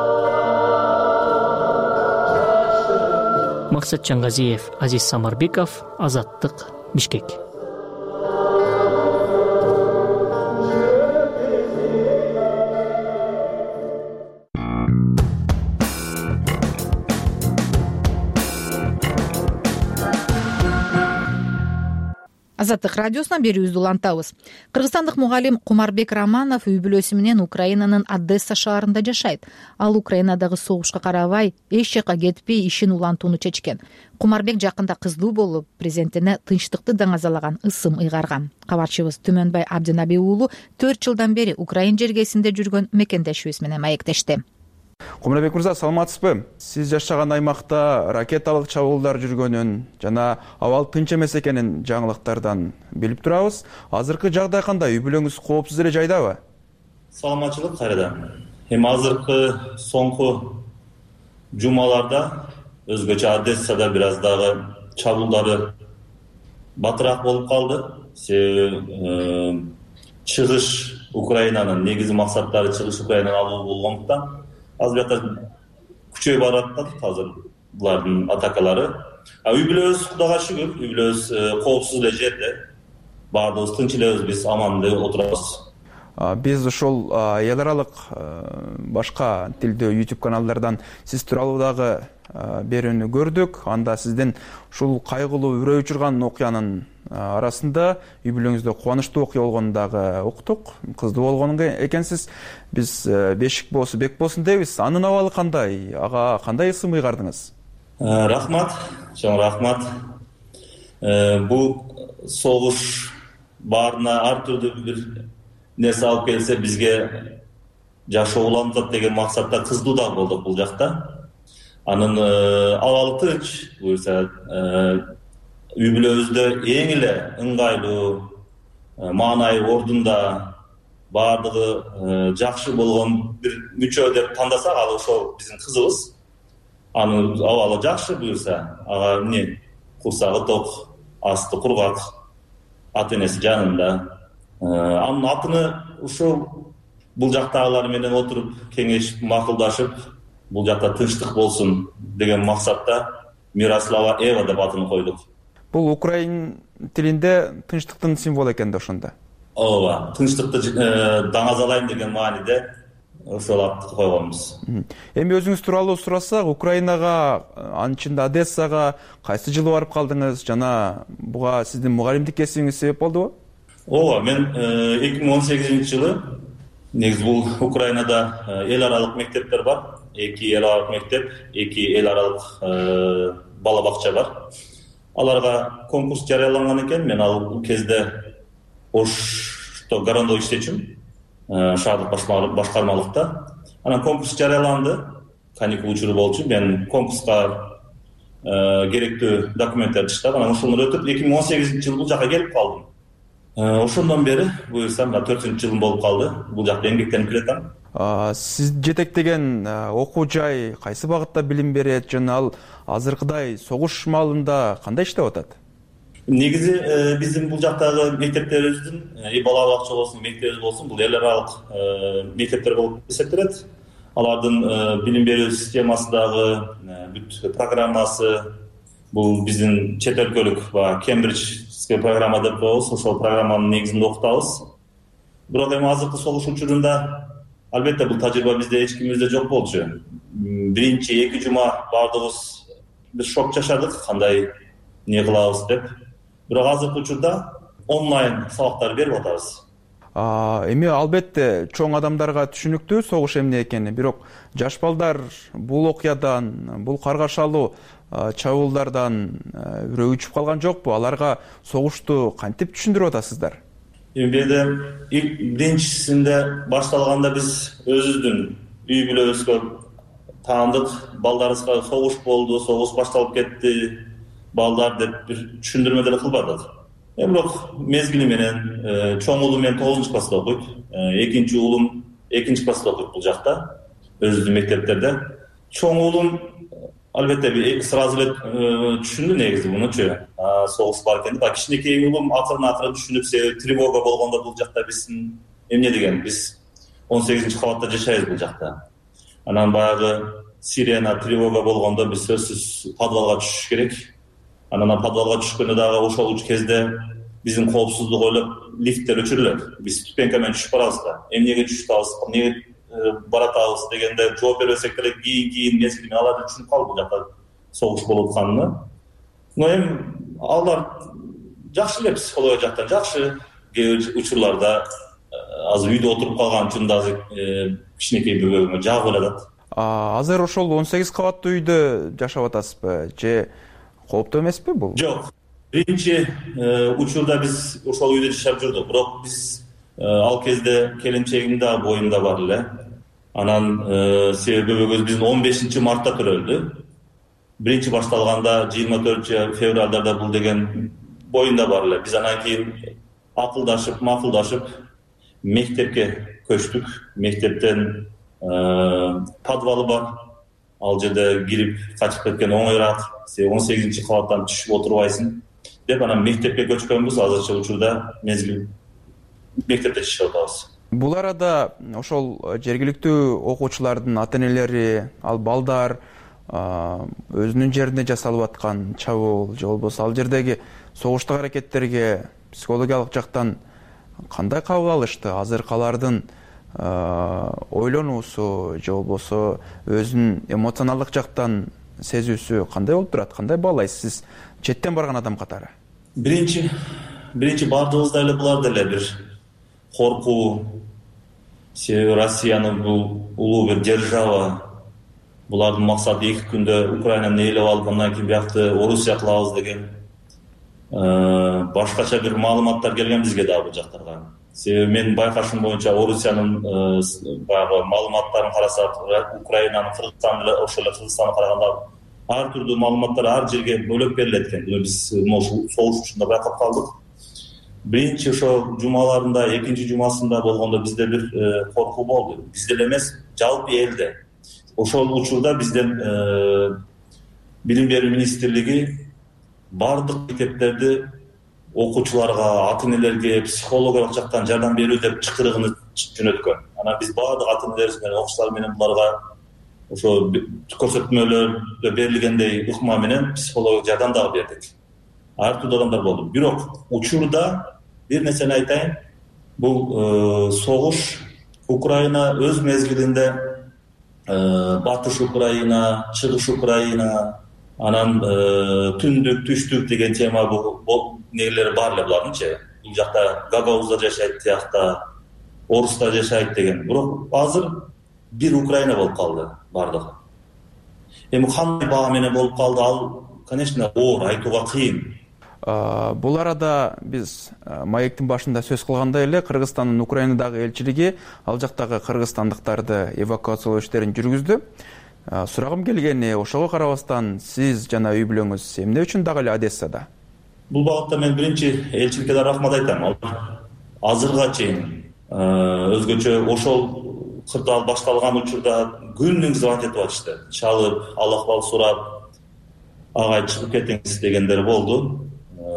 Максат Чангазиев, Азиз Самарбеков, Азаттык, Бишкек. Азаттык радиосунан берүүбүздү улантабыз. Кыргызстандык мугалим Кумарбек Романов үй бүлөсү менен Украинанын Одесса шаарында жашайт. Ал Украинадагы согушка карабай, эч жакка кетпей ишин улантууну чечкен. Кумарбек жакында кыздуу болуп, президентине тынчтыкты даңазалаган ысым ыйгарган. Кабарчыбыз Түмөнбай Абдинабий уулу 4 жылдан бери Украин жергесинде жүргөн мекендешибиз менен маектешти. Кумарбек мырза, саламатсызбы? Сиз жашаган аймакта ракеталык чабуулдар жүргөнүн жана абал тынч эмес экенин жаңылыктардан билип турабыз. Азыркы жагдай кандай? Үй бүлөңүз коопсуз эле жайдабы? Саламатчылык кайрадан. Эми азыркы соңку жумаларда өзгөчө Одессада бир аз дагы чабуулдары батыраак болуп калды. Себеби чыгыш Украинанын негизи максаттары чыгыш Украинаны алуу болгондуктан аз бияка күчөйүп баратат азыр булардын атакалары. Үй бүлөбүз Кудайга шүгүр, үй бүлөбүз коопсуз эле жерде. Баардыгыбыз тынч элебиз, биз амандуу отурабыз. Биз ушул эл аралык башка тилдүү YouTube каналдардан сиз тууралуу дагы берүүнү көрдүк. Анда сиздин ушул кайгылуу үрөй учурган окуянын арасында үй бүлөңүздө кубанычтуу окуя болгонун дагы уктук. Кыздуу болгон экенсиз. Биз бешик болсун, бек болсун дейбиз. Анын абалы кандай? Ага кандай ысым ыйгардыңыз? Рахмат, чоң рахмат. Бул согуш баарына ар түрдүү бир нерсе алып келсе, бизге жашоо улантат деген максатта кыздуу да болдук бул жакта. Анын абалы тынч, буюрса үй бүлөбүздө эң эле ыңгайлуу, маанайы ордунда, баардыгы жакшы болгон бир мүчө деп тандасак, ал ошол биздин кызыбыз. Анын абалы жакшы, буюрса ага эмне курсагы ток, асты кургак, ата энеси жанында. Анын атыны ушул бул жактагылар менен отуруп кеңешип, макулдашып, бул жакта тынчтык болсун деген максатта Мирослава Эва деп атын койдук. Бул украин тилинде тынчтыктын символу экен да ошондо. Ооба, тынчтыкты даңазалайм деген мааниде ошол атты койгонбуз. Эми өзүңүз тууралуу сурасак, Украинага, анын ичинде Одессага кайсы жылы барып калдыңыз жана буга сиздин мугалимдик кесибиңиз себеп болдубу? Ооба, мен 2018-жылы негизи бул Украинада эл аралык мектептер бар. 2 эл аралык мектеп, 2 эл аралык бала бакча бар. Аларга конкурс жарыяланган экен. Мен ал кезде Ошто городой иштечүмүн, шаардык башкармалыкта. Анан конкурс жарыяланды. Каникул учуру болчу. Мен конкурска керектүү документтерди таштап, анан ошону өтүп 2018-жылы бул жака келип калдым. Ошондон бери буюрсам 4-жылым болуп калды. Бул жакта эмгектенип келатам. Сиз жетектеген окуу жай кайсы багытта билим берет жана ал азыркыдай согуш маалында кандай иштеп атат? негизи биздин бул жактагы мектептерибиздин бала бакча болсун, мектебибиз болсун, бул эл аралык мектептер болуп эсептелет. Алардын билим берүү системасы дагы, бүт программасы бул биздин чет өлкөлүк Кембриджский программа деп коебуз, ошол программанын негизинде окутабыз. Бирок эми азыркы согуш учурунда албетте бул тажрыйба бизде эч кимибизде жок болчу. Биринчи 2 жума баардыгыбыз бир шок жашадык, кандай не кылабыз деп. Бирок азыркы учурда онлайн сабактар берип атабыз. Эми албетте чоң адамдарга түшүнүктүү согуш эмне экени, бирок жаш балдар бул окуядан, бул каргашалуу чабуулдардан үрөө үчүп калган жокпу? Аларга согушту кантип түшүндүрүп атасыздар? Эми биринчисинде башталганда биз өзүбүздүн үй бүлөбүзгө таандык, балдарыбызга согуш болду, согуш башталып кетти, балдар деп бир түшүндүрмө деле кылбадык. Бирок мезгили менен чоң уулум менен 9-класста окуйт, экинчи уулум 2-класста окуйт бул жакта, өзүбүздүн мектептерде. Чоң уулум албетте сразу эле түшүндү негизи мунучу, согуш бар экенин. Кичинекей уулум акырын түшүнүп, себеби тревога болгондо бул жакта биздин эмне деген, биз 18-кабатта жашайбыз бул жакта. Анан баягы сирена, тревога болгондо биз сөзсүз подвалга түшүш керек. Анан подвалга түшкөндө дагы ошол кезде биздин коопсуздук ойлоп лифттер өчүрүлөт. Биз ступенька менен түшүп барабыз да. Эмнеге түшүп атабыз, эмнеге баратабыз дегенде жооп бербесек деле кийин мезгили менен алар түшүнүп калды бул жакта согуш болуп атканын. Но эми алар жакшы эле психология жактан жакшы. Кээ бир учурларда азыр үйдө отуруп калган үчүн да кичинекей бөбөгүмө жагып элатат. Азыр ошол 18 кабаттуу үйдө жашап атасызбы же кооптуу эмеспи бул? Жок. Биринчи учурда биз ошол үйдө жашап жүрдүк, бирок биз ал кезде келинчегим да боюмда бар эле. Анан себеби бөбөгөбүз биздин 15 мартта төрөлдү. Биринчи башталганда 24 февралда бул деген боюнда бар эле. Биз анан кийин акылдашып, макулдашып мектепке көчтүк. Мектептен подвалы бар. Ал жерде кирип качып кеткен оңойраак. 18-кабаттан түшүп отурбайсың деп анан мектепке көчкөнбүз. Азырча учурда мезгил мектепте жашап атабыз. Бул арада ошол жергиликтүү окуучулардын ата-энелери, ал балдар өзүнүн жерине жасалып аткан чабуул же болбосо ал жердеги согуштук аракеттерге психологиялык жактан кандай кабыл алышты? Азыркы алардын ойлонуусу же болбосо өзүнүн эмоционалдык жактан сезүүсү кандай болуп турат? Кандай баалайсыз сиз четтен барган адам катары? Биринчи баардыгыбызда эле булар деле бир коркуу. Себеби Россиянын бул улуу бир держава. Булардын максаты 2 күндө Украинаны ээлеп алып, андан кийин биякты Орусия кылабыз деген башкача бир маалыматтар келген бизге да бул жактарга. Себеби менин байкашым боюнча Орусиянын баягы маалыматтарын карасак, Украинанын Кыргызстан эле ошол эле Кыргызстанга караганда ар түрдүү маалыматтар ар жерге бөлөп берилет экен. Буну биз согуш учурунда байкап калдык. Биринчи ошо жумаларында, экинчи жумасында болгондо бизде бир коркуу болду. Бизде эле эмес, жалпы элде. Ошол учурда бизден билим берүү министрлиги бардык мектептерди окуучуларга, ата-энелерге психологиялык жактан жардам берүү деп чакырыгын жөнөткөн. Анан биз бардык ата-энелерибиз менен, окуучулар менен буларга ошо көрсөтмөлөрдө берилгендей ыкма менен психологиялык жардам дагы бердик. Ар түрдүү адамдар болду. Бирок учурда бир нерсени айтайын, бул согуш Украина өз мезгилинде батыш Украина, чыгыш Украина, анан түндүк, түштүк деген тема бул нелер бар эле булардынчы. Бул жакта гагаузда жашайт, тиякта орусда жашайт деген. Бирок азыр бир Украина болуп калды бардыгы. Эми кандай баа менен болуп калды, ал, конечно, оор, айтууга кыйын. Бул арада биз маектин башында сөз кылгандай эле Кыргызстандын Украинадагы элчилиги ал жактагы кыргызстандыктарды эвакуациялоо иштерин жүргүздү. Сурагым келгени, ошого карабастан сиз жана үй бүлөңүз эмне үчүн дагы эле Одессада? Бул багытта мен биринчи элчиликке да рахмат айтам. Азырга чейин өзгөчө ошол кырдаал башталган учурда күнүң звонок этип атышты. Чалып, ал акыбал сурап, агай чыгып кетиңиз дегендер болду.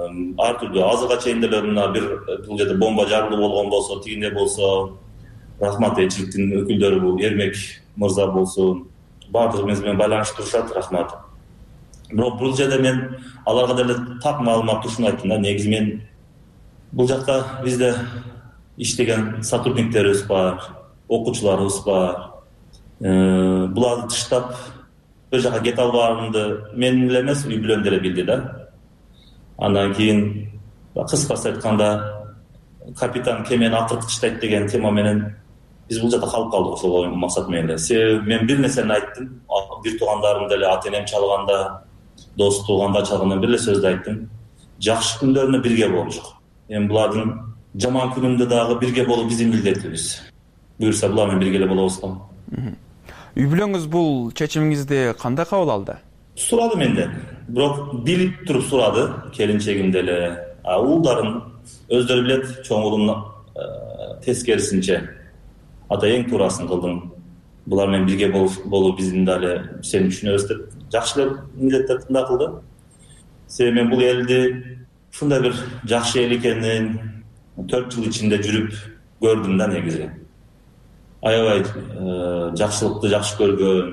ар түрдүү азырга чейин деле мына бул жерде бомба жарылуу болгон болсо, тигине болсо, рахмат элчиликтин өкүлдөрү, бул Эрмек мырза болсун, баардыгыбыз менен байланыштырышат, рахмат. Бирок бул жерде мен аларга деле так маалымат ушуну айттым да, негизи мен бул жакта бизде иштеген сотрудниктерибиз бар, окуучуларыбыз бар. Буларды тыштап бир жака кете албаарымды мен эле эмес, үй бүлөм деле билди да. Андан кийин кыскасы айтканда капитан кемени акырткычтайт деген тема менен биз бул жакта калып калдык ошол максат менен эле. Себеби мен бир нерсени айттым, бир туугандарым деле ата энем чалганда, дос тууганда чалганда бир эле сөздү айттым. Жакшы күндөрүндө бирге болчук. Эми булардын жаман күнүндө дагы бирге болуу биздин милдетибиз. Буюрса булар менен бирге эле болобуз го. Үй бүлөңүз бул чечимиңизди кандай кабыл алды? Сурады менден. Бирок билип туруп сурады, келинчегим деле. Уулдарым өздөрү билет, чоң уулум тескерисинче. Ата эң туурасын кылдың. Булар менен бирге болуу биздин дагы сени түшүнөбүз деп жакшы эле милдеттерди да кылды. Себеби мен бул элди ушундай бир жакшы эл экенин 4 жыл ичинде жүрүп көрдүм да негизи. Аябай жакшылыкты жакшы көргөн.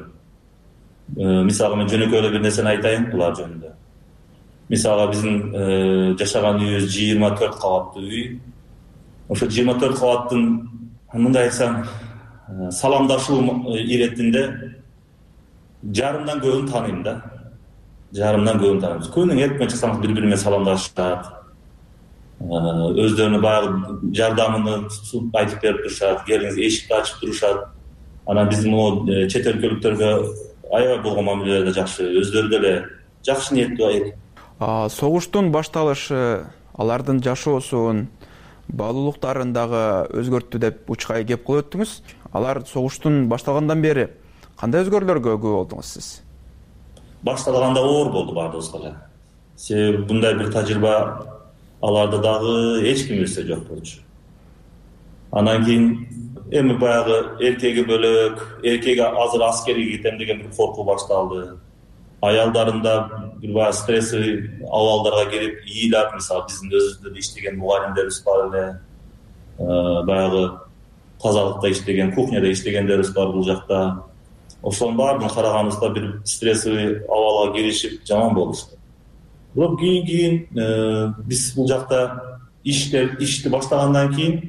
Мисалы мен жөнөкөй эле бир нерсени айтайын булар жөнүндө. Мисалы биздин жашаган үйүбүз 24 кабаттуу үй. Ошо 24 кабаттын мындай айтсам саламдашуу иретинде жарымдан көбүн тааныйм да. Жарымдан көбүн тааныйбыз. Күнүң эртең чыксаңыз бири-бири менен саламдашышат. Өздөрүнүн баягы жардамын айтып берип турушат, келиңиз эшикти ачып турушат. Анан биздин могу чет өлкөлүктөргө аябай болгон мамиле да жакшы, өздөрү деле жакшы ниеттүү. Согуштун башталышы алардын жашоосун, баалуулуктарын дагы өзгөрттү деп учкай кеп коюп өттүңүз. Алар согуштун башталгандан бери кандай өзгөрүүлөргө күбө болдуңуз сиз? Башталганда оор болду баардыгыбызга эле. Себеби мындай бир тажрыйба аларда дагы эч ким билсе жок болчу. Анан кийин эми баягы эркеги бөлөк, эркеги азыр аскерге кетем деген бир коркуу башталды. Аялдарында бир баягы стрессовый абалдарга кирип, ыйлап, мисалы биздин өзүбүздө иштеген мугалимдерибиз бар эле. Баягы тазалыкта иштеген, кухняда иштегендерибиз бар бул жакта. Ошонун баардыгын караганыбызда бир стрессовый абалга киришип жаман болушту. Бирок кийин биз бул жакта ишти баштагандан кийин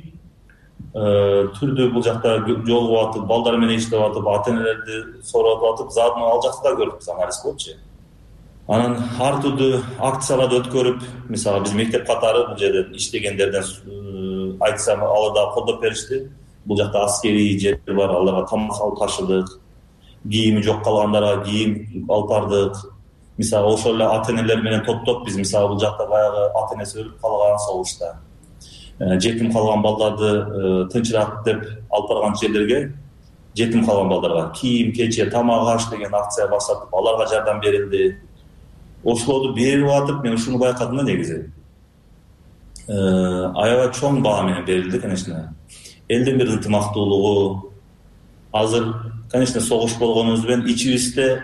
түрдүү бул жакта жолугуп атып, балдар менен иштеп атып, ата энелерди сурап атып, заодно ал жакта да көрдүк анализ болчу. Анан ар түрдүү акцияларды өткөрүп, мисалы биз мектеп катары бул жерде иштегендерден айтсам, алар да колдоп беришти. Бул жакта аскерий жер бар, аларга тамак алып ташыдык. Кийими жок калгандарга кийим алып бардык. Мисалы ошол эле ата энелер менен топтоп биз мисалы бул жакта баягы ата энеси өлүп калган согушта, жетим калган балдарды тынчыраак деп алып барган жерлерге жетим калган балдарга кийим, кече, тамак, аш деген акция баштатып, аларга жардам берилди. Ошолорду берип атып, мен ушуну байкадым да негизи. Аябай чоң баа менен берилди, конечно. Элдин бир ынтымактуулугу. Азыр, конечно, согуш болгонубуз менен ичибизде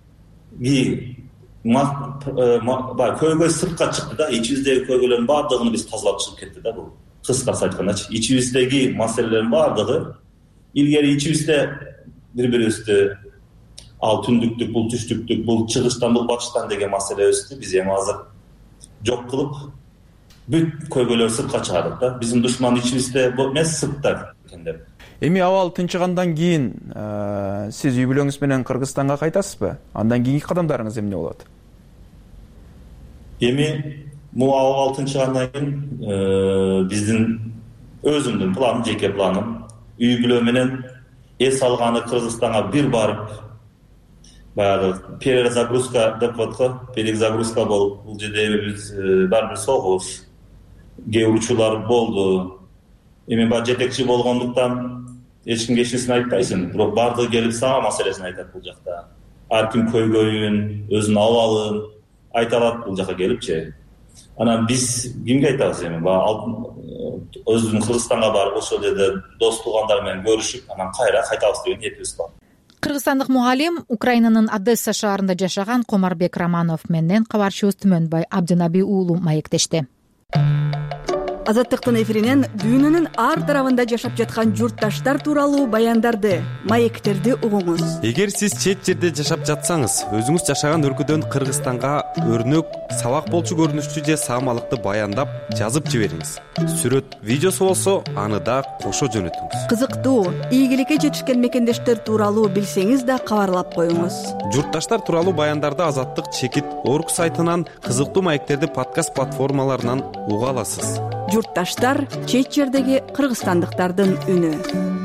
көйгөй сыртка чыкты да, ичибиздеги көйгөйлөрдүн баардыгын биз тазалап чыгып кетти да бул. Кыскасы айткандачы, ичибиздеги маселелердин баардыгы илгери ичибизде бири-бирибизди ал түндүктүк, бул түштүктүк, бул чыгыштан, бул батыштан деген маселебизди биз эми азыр жок кылып, бүт көйгөйлөр сыртка чыгардык да. Биздин душман ичибизде эмес, сыртта экен деп. Эми абал тынчыгандан кийин сиз үй бүлөңүз менен Кыргызстанга кайтасызбы? Андан кийинки кадамдарыңыз эмне болот? Эми бул абал тынчыгандан кийин биздин өзүмдүн планым, жеке планым, үй бүлө менен эс алганы Кыргызстанга бир барып, баягы перезагрузка деп коет го, перезагрузка болуп, бул жерде биз баары бир согуш, кээ учурлар болду. Эми баягы жетекчи болгондуктан эч кимге эч нерсени айтпайсың, бирок баардыгы келип сага маселесин айтат бул жакта. Ар ким көйгөйүн, өзүнүн абалын айта алат бул жака келипчи. Анан биз кимге айтабыз эми? Өзүбүздүн Кыргызстанга барып, ошол жерде дос туугандар менен көрүшүп, анан кайра кайтабыз деген ниетибиз бар. Кыргызстандык мугалим Украинанын Одесса шаарында жашаган Комарбек Романов менен кабарчыбыз Түмөнбай Абдынаби уулу маектешти. Азаттыктын эфиринен дүйнөнүн ар тарабында жашап жаткан журтташтар тууралуу баяндарды, маектерди угуңуз. Эгер сиз чет жерде жашап жатсаңыз, өзүңүз жашаган өлкөдөн Кыргызстанга өрнөк, сабак болчу көрүнүштүү же саамалыкты баяндап жазып жибериңиз. Сүрөт, видеосу болсо, аны да кошо жөнөтүңүз. Кызыктуу, ийгиликке жетишкен мекендештер тууралуу билсеңиз да кабарлап коюңуз. Журтташтар тууралуу баяндарды Азаттык чекит орг сайтынан, кызыктуу маектерди подкаст платформаларынан уга аласыз. Журтташтар чет жердеги кыргызстандыктардын үнү.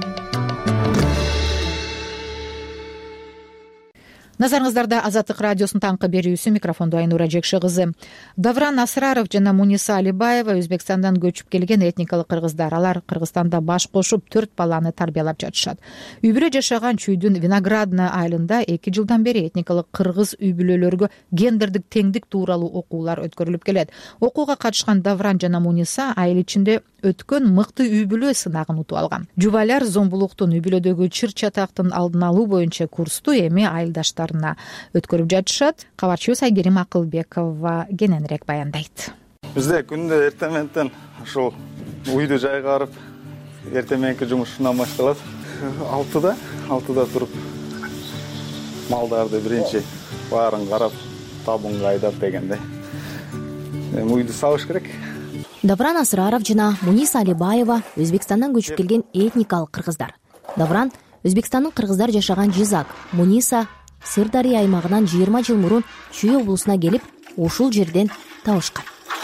Назарыңыздарда Азаттык радиосунун таңкы берүүсү, микрофондо Айнура Жекши кызы. Давран Асраров жана Муниса Алибаева Өзбекстандан көчүп келген этникалык кыргыздар. Алар Кыргызстанда баш кошуп 4 баланы тарбиялап жатышат. Үй бүлө жашаган чүйдүн Виноградная айылында 2 жылдан бери этникалык кыргыз үй бүлөлөргө гендердик теңдик тууралуу окуулар өткөрүлүп келет. Окууга катышкан Давран жана Муниса айыл ичинде өткөн мыкты үй бүлө сынагын утуп алган. Жубайлар зомбулуктун, үй бүлөдөгү чыр чатактын алдын алуу боюнча курсту эми айылдаштарына өткөрүп жатышат. Кабарчыбыз Айгерим Акылбекова кененирээк баяндайт. Бизде күндө эртең менен ушул үйдү жайгарып, эртең мененки жумушунан башталат. 6-да туруп малдарды биринчи баарын карап, табынга айдап дегендей. Үйдү сабыш керек. Давран Асраров жана Муниса Алибаева Өзбекстандан көчүп келген этникалык кыргыздар. Давран Өзбекстандын кыргыздар жашаган Жизак, Муниса Сырдария аймагынан 20 жыл мурун Чүй облусуна келип, ушул жерден табышкан.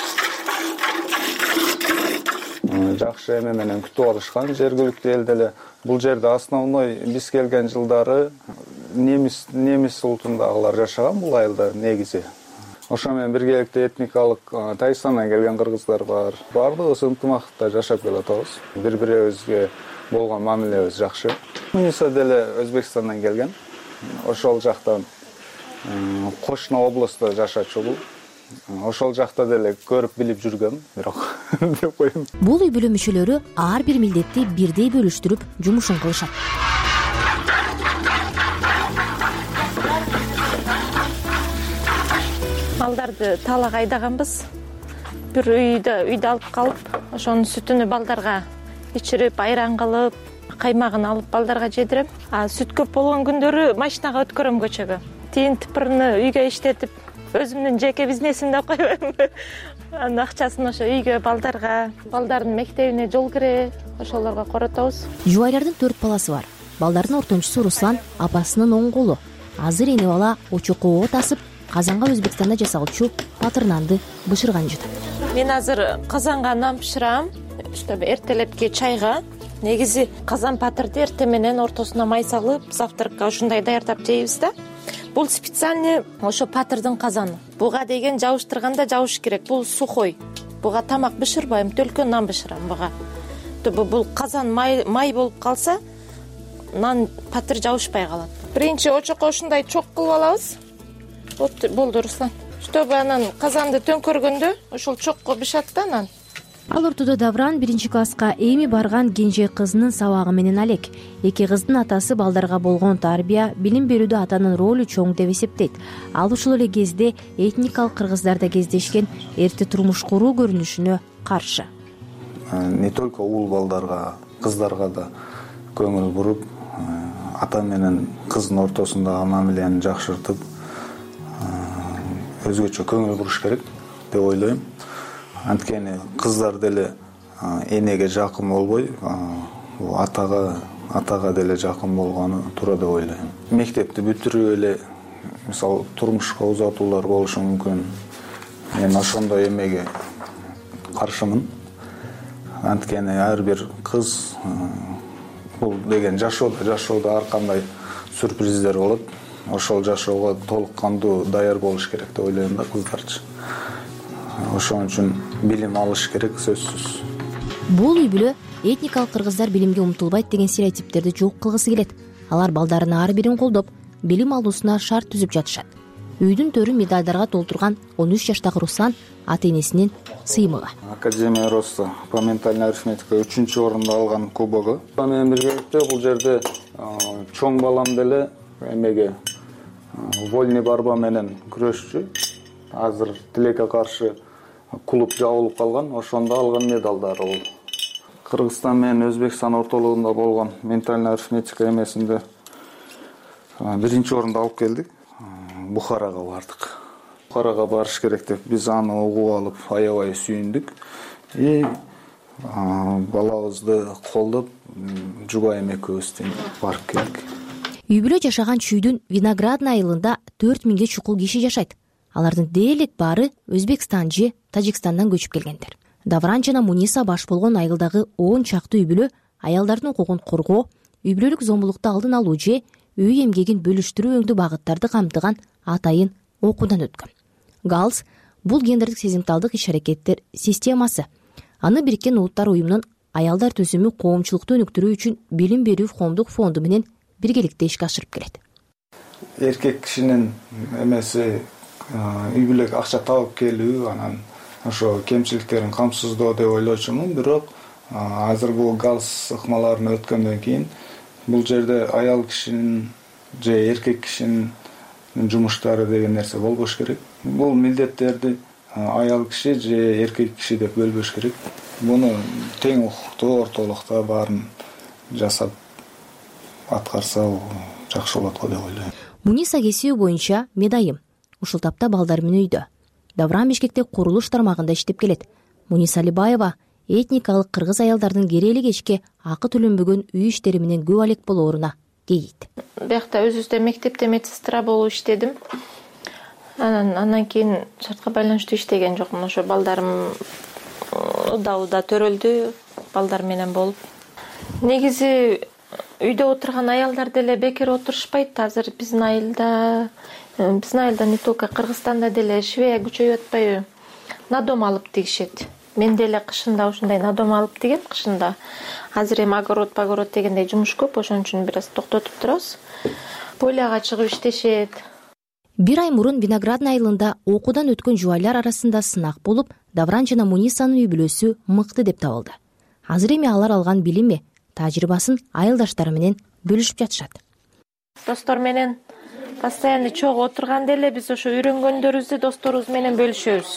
Жакшы эме менен күтүп алышкан жергиликтүү эл деле. Бул жерде основной биз келген жылдары немис улутундагылар жашаган бул айылда негизи. Ошо менен биргеликте этникалык Тайстандан келген кыргыздар бар. Бардыгыбыз ынтымакта жашап келатабыз. Бири-бирибизге болгон мамилебиз жакшы. Муниса деле Өзбекстандан келген. Ошол жактан кошуна областта жашачу. Ошол жакта деле көрүп билип жүргөм, бирок деп коем. Бул үй бүлө мүчөлөрү ар бир милдетти бирдей бөлүштүрүп жумушун кылышат. Балдарды талак айдаганбыз. Бир үйдө алып калып, ошонун сүтүнү балдарга ичирип, айран кылып, каймагын алып балдарга жедирем. Сүт көп болгон күндөрү машинага өткөрөм көчөгө. Тиин тыпырны үйгө иштетип, өзүмдүн жеке бизнесимди койбойм. Анын акчасын ошо үйгө балдардын мектебине, жол кире, ошолорго коротобуз. Жубайлардын 4 баласы бар. Балдардын ортончусу Руслан апасынын оң колу. Азыр эне бала очокого тасып, казанга Өзбекстанда жасалчу патыр нанды бышырган жатат. Мен азыр казанга нан бышырам, чтобы эртелепки чайга. Негизи казан патырды эртең менен ортосуна май салып, завтракка ушундай даярдап жейбиз да. Бул специальный ошо патырдын казаны. Буга деген жабыштырганда жабыш керек. Бул сухой. Буга тамак бышырбайм, төлкөн нан бышырам буга. Бул казан май болуп калса, нан патыр жабышпай калат. Биринчи очокко ушундай чок кылып алабыз. Болду, Руслан. Чтобы анан казанды төңкөргөндө ошол чокко бышат да нан. Ал ортодо Давран 1-класска эми барган кенже кызынын сабагы менен алек. Эки кыздын атасы балдарга болгон тарбия, билим берүүдө атанын ролу чоң деп эсептейт. Ал ушул эле кезде этникалык кыргыздарда кездешкен эрте турмуш куруу көрүнүшүнө каршы. Не только уул балдарга, кыздарга да көңүл буруп, ата менен кыздын ортосундагы мамилени жакшыртып, өзгөчө көңүл буруш керек деп ойлойм. Анткени кыздар деле энеге жакын болбой, атага деле жакын болгону туура деп ойлойм. Мектепти бүтүрүп эле, мисалы, турмушка узатуулар болушу мүмкүн. Мен ошондой эмеге каршымын. Анткени ар бир кыз бул деген жашоодо ар кандай сюрприздер болот. Ошол жашоого толук кандуу даяр болуш керек деп ойлойм да кыздарчы. Ошон үчүн билим алыш керек, сөзсүз. Бул үй бүлө этникалык кыргыздар билимге умтулбайт деген стереотиптерди жок кылгысы келет. Алар балдарынын ар бирин колдоп, билим алуусуна шарт түзүп жатышат. Үйдүн төрүн медалдарга толтурган 13 жаштагы Руслан ата-энесинин сыймыгы. Академия роста по ментальной арифметика 3-орунду алган кубогу. Менен биргеликте бул жерде чоң балам деле эмеге вольный борьба менен күрөшчү. Азыр Тилекке каршы клуб жабылып калган, ошондо алган медалдары бул. Кыргызстан менен Өзбекстан ортолугунда болгон ментальный арифметика эмесинде биринчи орунду алып келдик. Бухарага бардык. Бухарага барыш керек деп биз аны угуп алып аябай сүйүндүк. Балабызды колдоп, жубайым экөөбүз барып келдик. Үй бүлө жашаган чүйдүн Виноградный айылында 4000ге чукул киши жашайт. Алардын дээрлик баары Өзбекстан же Тажикстандан көчүп келгендер. Давран жана Муниса баш болгон айылдагы 10 чакты үй бүлө аялдардын укугун коргоо, үй бүлөлүк зомбулукту алдын алуу же үй эмгегин бөлүштүрүү өңдүү багыттарды камтыган атайын окуудан өткөн. ГАЛС бул гендердик сезимталдык иш-аракеттер системасы. Аны Бириккен Улуттар уюмунун аялдар төзүмү коомчулукту өнүктүрүү үчүн билим берүү коомдук фонду менен биргеликте ишке ашырып келет. Эркек кишинин эмеси үй бүлөгө акча табып келүү, анан ошо кемчиликтерин камсыздоо деп ойлочумун. Бирок азыр бул ГАЛС ыкмаларын өткөндөн кийин бул жерде аял кишинин же эркек кишинин жумуштары деген нерсе болбош керек. Бул милдеттерди аял киши же эркек киши деп бөлбөш керек. Буну тең укуктуу ортолукта баарын жасап аткарса жакшы болот го деп ойлойм. Муниса кесиби боюнча медайым. Ушул тапта балдар менен үйдө. Давран Бишкекте курулуш тармагында иштеп келет. Муниса Алибаева этникалык кыргыз аялдардын керели кечке акы төлөнбөгөн үй иштери менен көп алек болооруна кейийт. Биякта өзүбүздө мектепте медсестра болуп иштедим. Андан кийин шартка байланыштуу иштеген жокмун. Ошо балдарым уда төрөлдү, балдар менен болуп. Негизи үйдө отурган аялдар деле бекер отурушпайт. Азыр биздин айылда не только Кыргызстанда деле швея күчөйүп атпайбы? Надом алып тигишет. Мен деле кышында ушундай надом алып тигем кышында. Азыр эми огород дегендей жумуш көп, ошон үчүн бир аз токтотуп турабыз. Поляга чыгып иштешет. Бир ай мурун Виноградный айылында окуудан өткөн жубайлар арасында сынак болуп, Давран жана Мунисанын үй бүлөсү мыкты деп табылды. Азыр эми алар алган билими, тажрыйбасын айылдаштары менен бөлүшүп жатышат. Достор менен постоянно чогуу отурганда эле биз ошо үйрөнгөндөрүбүздү досторубуз менен бөлүшөбүз.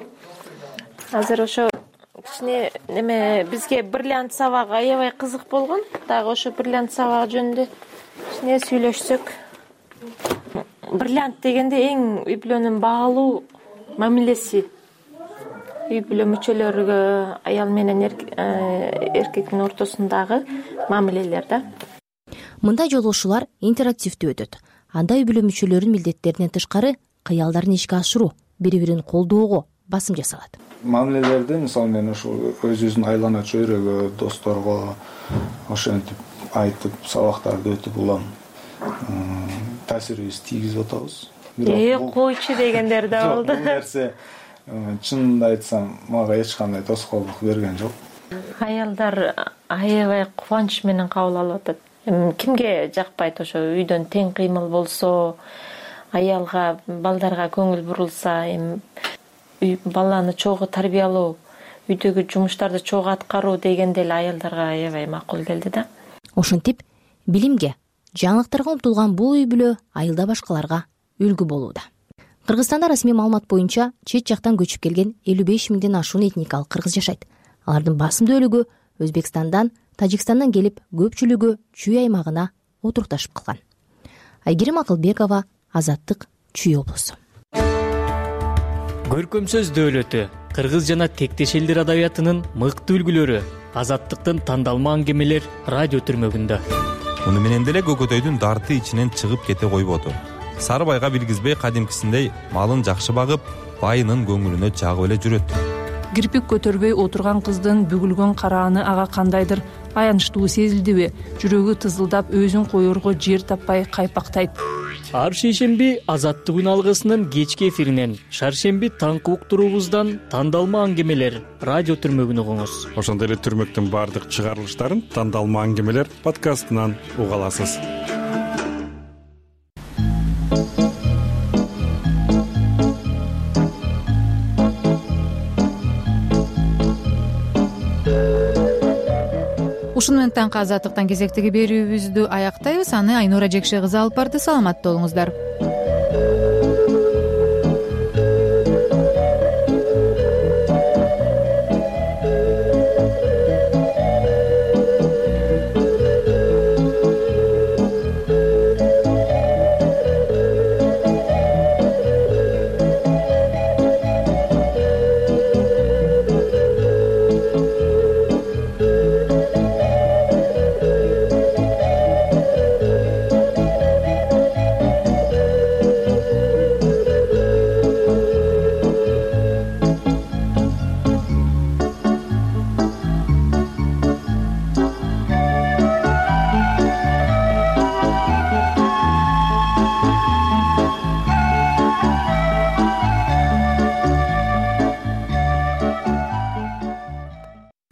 Азыр ошо кичине бизге бриллиант сабагы аябай кызык болгон. Дагы ошо бриллиант сабагы жөнүндө кичине сүйлөшсөк. Бриллиант дегенде эң үй бүлөнүн баалуу мамилеси. Үй бүлө мүчөлөрүгө аял менен эркектин ортосундагы мамилелер да. Мындай жолугушуулар интерактивдүү өтөт. Анда үй бүлө мүчөлөрүнүн милдеттеринен тышкары кыялдарын ишке ашыруу, бири-бирин колдоого басым жасалат. Мамилелерди мисалы мен ошо өзүбүздүн айлана чөйрөгө, досторго ошентип айтып, сабактарды өтүп улам таасирибиз тийгизип атабыз. Койчу дегендер да болду. Бул нерсе чынында айтсам мага эч кандай тоскоолдук берген жок. Аялдар аябай кубанч менен кабыл алып атат. Кимге жакпайт ошо үйдөн тең кыймыл болсо, аялга, балдарга көңүл бурулса, баланы чогуу тарбиялоо, үйдөгү жумуштарды чогуу аткаруу дегенде эле аялдарга аябай макул келди да. Ошентип, билимге, жаңылыктарга умтулган бул үй бүлө айылда башкаларга үлгү болууда. Кыргызстанда расмий маалымат боюнча чет жактан көчүп келген 55 миңден ашуун этникалык кыргыз жашайт. Алардын басымдуулугу Өзбекстандан, Тажикстандан келип, көпчүлүгү Чүй аймагына отурукташып калган. Айгерим Акылбекова, Азаттык, Чүй облусу. Көркөм сөз дөөлөтү, кыргыз жана тектеш элдер адабиятынын мыкты үлгүлөрү, Азаттыктын тандалма аңгемелер радио түрмөгүндө. Муну менен деле көкөтөйдүн дарты ичинен чыгып кете койбоду. Сары байга билгизбей кадимкисиндей малын жакшы багып, байынын көңүлүнө жагып эле жүрөт. Кирпик көтөрбөй отурган кыздын бүгүлгөн карааны ага кандайдыр аянычтуу сезилдиби? Жүрөгү тызылдап, өзүн коерго жер таппай кайпактайт. Ар шейшемби Азаттык үн алгысынын кечки эфиринен, шаршемби таңкы уктуруубуздан тандалма аңгемелер радио түрмөгүн угуңуз. Ошондой эле түрмөктүн баардык чыгарылыштарын тандалма аңгемелер подкастынан уга аласыз. ушуну менен таңкы азаттыктан кезектеги берүүбүздү аяктайбыз. Аны Айнура Жекше кызы алып барды. Саламатта болуңуздар.